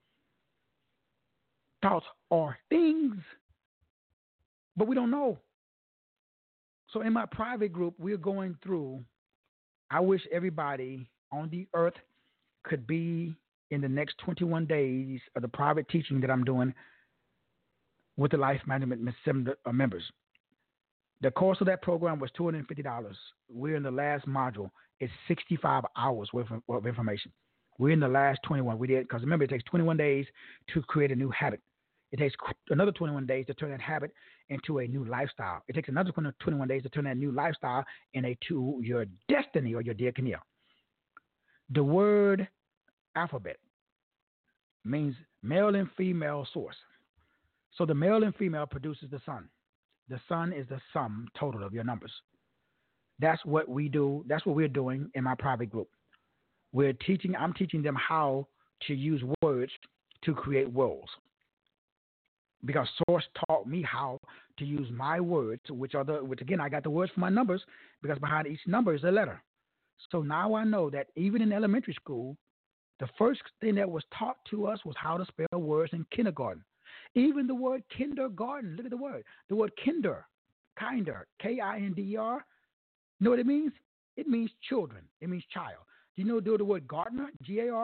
Thoughts are things, but we don't know. So in my private group, we're going through, I wish everybody on the earth could be in the next twenty-one days of the private teaching that I'm doing with the Life Management members. The cost of that program was two hundred fifty dollars. We're in the last module. It's sixty-five hours worth of, of information. We're in the last twenty-one. We did, because remember, it takes twenty-one days to create a new habit. It takes another twenty-one days to turn that habit into a new lifestyle. It takes another twenty-one days to turn that new lifestyle into your destiny or your diakonia. The word alphabet means male and female source. So the male and female produces the sun. The sun is the sum total of your numbers. That's what we do. That's what we're doing in my private group. We're teaching, I'm teaching them how to use words to create worlds. Because Source taught me how to use my words, which are the, which again, I got the words for my numbers, because behind each number is a letter. So now I know that even in elementary school, the first thing that was taught to us was how to spell words in kindergarten. Even the word kindergarten, look at the word. The word kinder, kinder, K I N D E R. You know what it means? It means children. It means child. Do you know the word gardener, G A R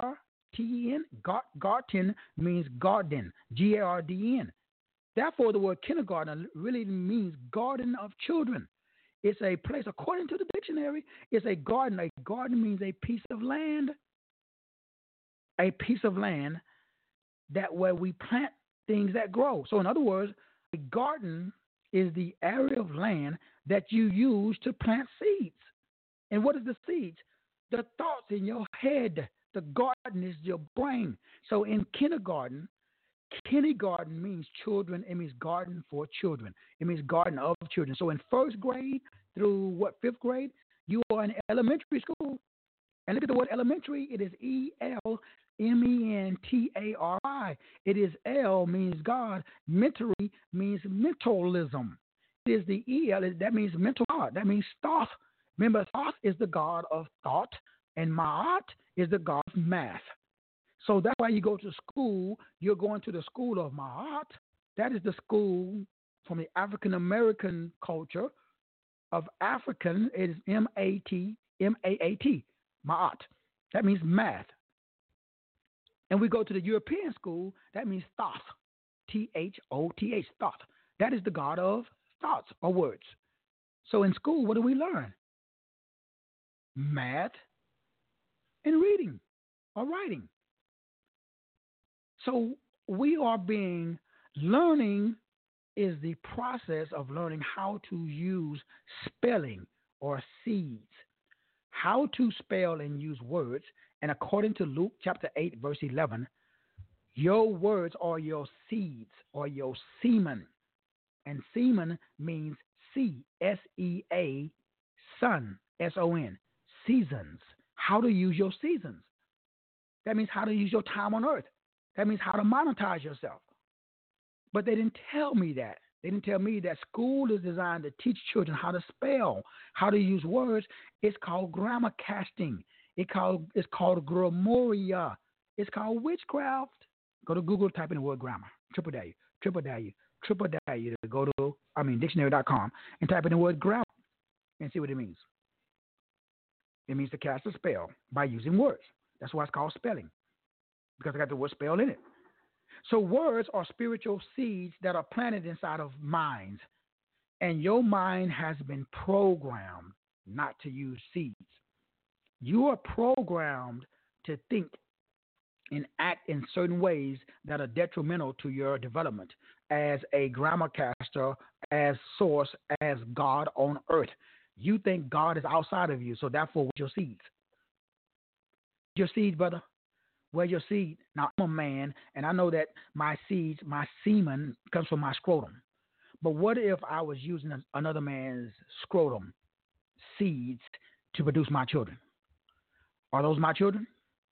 T E N. Garten means garden, G A R D N. Therefore, the word kindergarten really means garden of children. It's a place, according to the dictionary, it's a garden. A garden means a piece of land, a piece of land that where we plant things that grow. So in other words, a garden is the area of land that you use to plant seeds. And what is the seeds? The thoughts in your head. The garden is your brain. So in kindergarten, kindergarten means children. It means garden for children. It means garden of children. So in first grade through what, fifth grade, you are in elementary school. And look at the word elementary. It is E L M E N T A R I. It is L means God. Mentary means mentalism. It is the E L. That means mental God. That means thought. Remember, thought is the God of thought, and Ma'at is the God of math. So that's why you go to school. You're going to the school of Ma'at. That is the school from the African American culture of African. It is M A T, M A A T, Ma'at. That means math. And we go to the European school. That means thought, T H O T H, thought. That is the God of thoughts or words. So in school, what do we learn? Math and reading or writing. So we are being, learning is the process of learning how to use spelling or seeds, how to spell and use words. And according to Luke chapter eight, verse eleven, your words are your seeds or your semen. And semen means C, S E A, son, S O N, seasons. How to use your seasons. That means how to use your time on earth. That means how to monetize yourself. But they didn't tell me that. They didn't tell me that school is designed to teach children how to spell, how to use words. It's called grammar casting. It called, it's called grimoria. It's called witchcraft. Go to Google, type in the word grammar. Triple W, triple W, triple W. Go to, I mean, dictionary dot com and type in the word grammar and see what it means. It means to cast a spell by using words. That's why it's called spelling, because I got the word spell in it. So words are spiritual seeds that are planted inside of minds. And your mind has been programmed not to use seeds. You are programmed to think and act in certain ways that are detrimental to your development as a grammar caster, as source, as God on earth. You think God is outside of you, so therefore, where's your seeds? Your seeds, brother. Where's your seed? Now, I'm a man, and I know that my seeds, my semen, comes from my scrotum. But what if I was using another man's scrotum seeds to produce my children? Are those my children?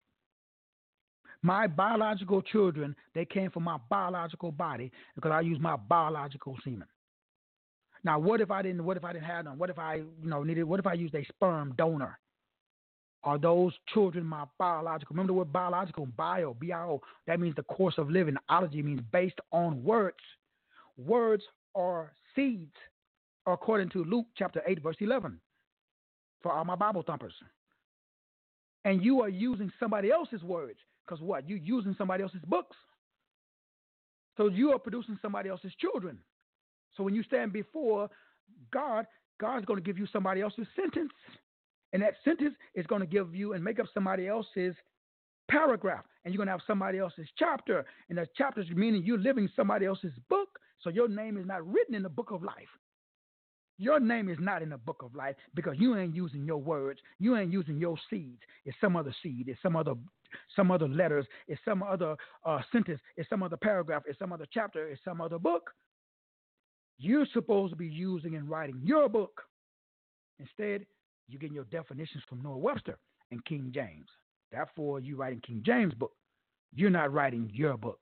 My biological children, they came from my biological body because I use my biological semen. Now, what if I didn't? What if I didn't have them? What if I, you know, needed? What if I used a sperm donor? Are those children my biological? Remember the word biological, bio, B I O. That means the course of living. Ology means based on words. Words are seeds, according to Luke chapter eight, verse eleven, for all my Bible thumpers. And you are using somebody else's words, because what? You're using somebody else's books. So you are producing somebody else's children. So when you stand before God, God's going to give you somebody else's sentence. And that sentence is going to give you and make up somebody else's paragraph. And you're going to have somebody else's chapter. And the chapters meaning you're living somebody else's book. So your name is not written in the book of life. Your name is not in the book of life because you ain't using your words. You ain't using your seeds. It's some other seed. It's some other some other letters. It's some other uh, sentence. It's some other paragraph. It's some other chapter. It's some other book. You're supposed to be using and writing your book. Instead, you're getting your definitions from Noah Webster and King James. Therefore, you're writing King James' book. You're not writing your book.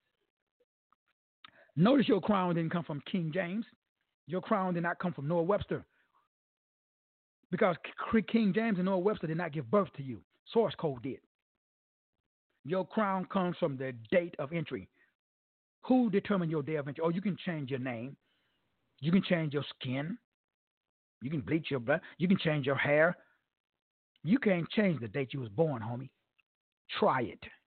Notice your crown didn't come from King James. Your crown did not come from Noah Webster. Because King James and Noah Webster did not give birth to you. Source code did. Your crown comes from the date of entry. Who determined your day of entry? Oh, you can change your name. You can change your skin. You can bleach your blood. You can change your hair. You can't change the date you was born, homie. Try it.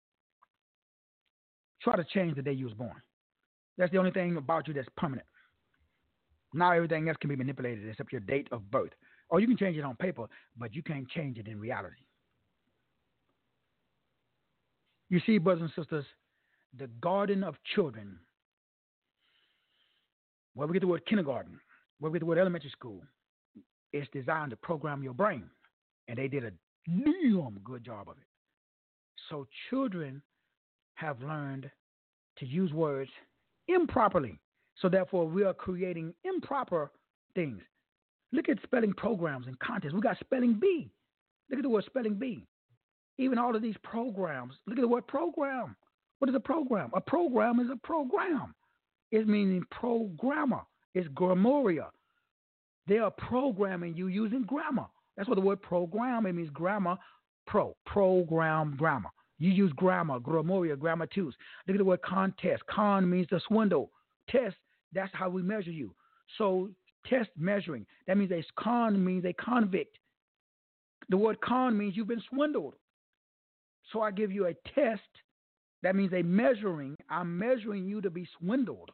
Try to change the day you was born. That's the only thing about you that's permanent. Now everything else can be manipulated except your date of birth. Or you can change it on paper, but you can't change it in reality. You see, brothers and sisters, the garden of children, where we get the word kindergarten, where we get the word elementary school, it's designed to program your brain. And they did a damn good job of it. So children have learned to use words improperly. So therefore, we are creating improper things. Look at spelling programs and contests. We got spelling bee. Look at the word spelling bee. Even all of these programs. Look at the word program. What is a program? A program is a program. It means programmer. It's grammaria. They are programming you using grammar. That's what the word program, it means grammar, pro, program, grammar. You use grammar, grammaria, grammatus. Look at the word contest. Con means to swindle. Test, that's how we measure you. So test measuring, that means a con means a convict. The word con means you've been swindled. So I give you a test, that means a measuring. I'm measuring you to be swindled.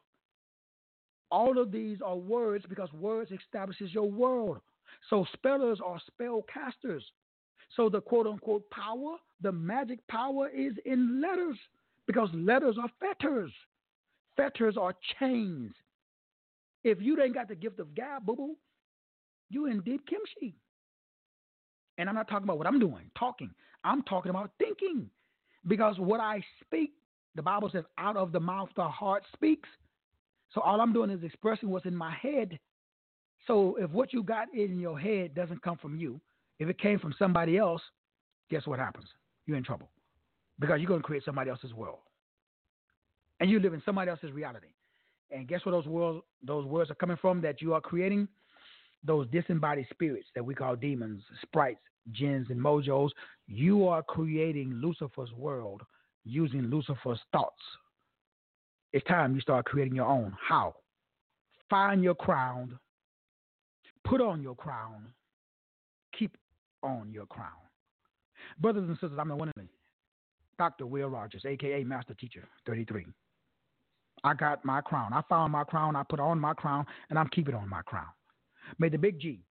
All of these are words because words establishes your world. So spellers are spellcasters. So the quote-unquote power, the magic power is in letters because letters are fetters. Fetters are chains. If you ain't got the gift of gab, boo-boo, you in deep kimchi. And I'm not talking about what I'm doing, talking. I'm talking about thinking. Because what I speak, the Bible says, out of the mouth the heart speaks. So all I'm doing is expressing what's in my head. So if what you got in your head doesn't come from you, if it came from somebody else, guess what happens? You're in trouble. Because you're going to create somebody else's world. And you live in somebody else's reality. And guess where those worlds, those words are coming from that you are creating? Those disembodied spirits that we call demons, sprites, jinns, and mojos. You are creating Lucifer's world using Lucifer's thoughts. It's time you start creating your own. How? Find your crown. Put on your crown. Keep on your crown. Brothers and sisters, I'm the one and only Doctor Will Rogers, a k a. Master Teacher thirty-three. I got my crown. I found my crown. I put on my crown, and I'm keeping on my crown. May the big G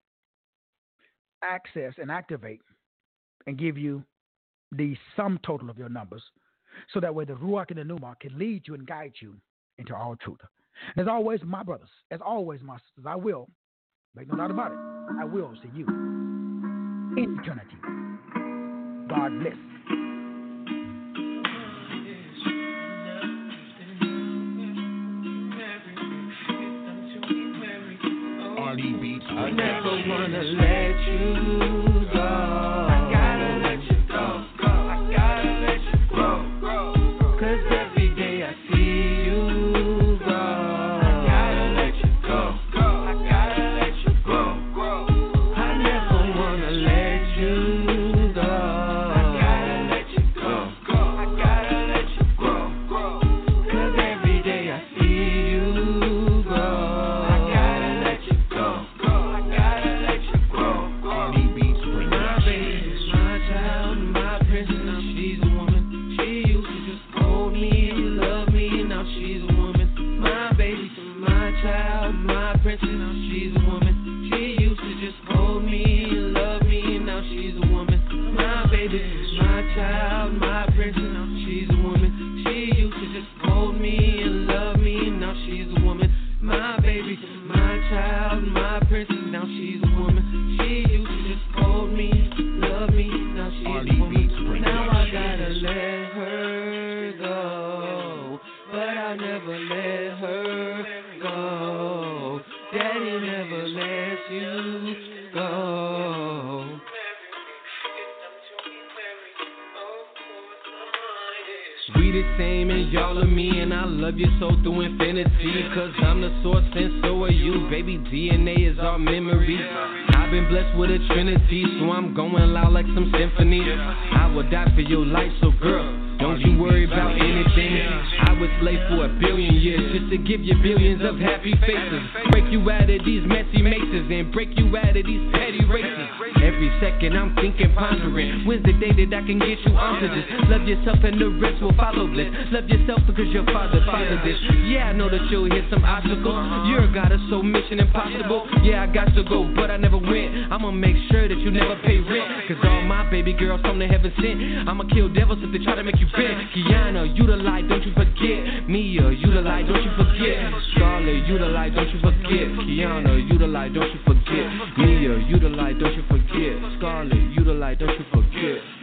access and activate and give you the sum total of your numbers so that way the Ruach and the Pneuma can lead you and guide you into all truth. As always, my brothers, as always, my sisters, I will, make no doubt about it, I will see you in eternity. God bless. I never wanna let you go. I gotta let you go, go. I gotta let you grow, grow. Cause every day I see you go. I gotta let you go, go. I gotta let you grow, grow. I never wanna let you go. I gotta let you go, go. I gotta let you grow, grow. Cause every day I see you go. I gotta let you go, go. We the same and y'all are me, and I love you so through infinity. Cause I'm the source and so are you. Baby, D N A is our memory. I've been blessed with a trinity, so I'm going loud like some symphony. I will die for your life, so girl, Don't you worry about anything. I was slave for a billion years just to give you billions of happy faces. Break you out of these messy maces and break you out of these petty races. Every second I'm thinking, pondering, when's the day that I can get you onto this? Love yourself and the rest will follow bliss. Love yourself because your father fathered this. Yeah, I know that you'll hit some obstacles. You're a goddess, so mission impossible. Yeah, I got to go, but I never went. I'ma make sure that you never pay rent. Cause all my baby girls from the heaven sent. I'ma kill devils if they try to make you bend. Kiana, you the light, don't you forget. Mia, you the light, don't you forget. Scarlet, you the light, don't you forget. Kiana, you the light, don't you forget. Mia, you the light, don't you forget. Scarlet, you the light, don't you forget.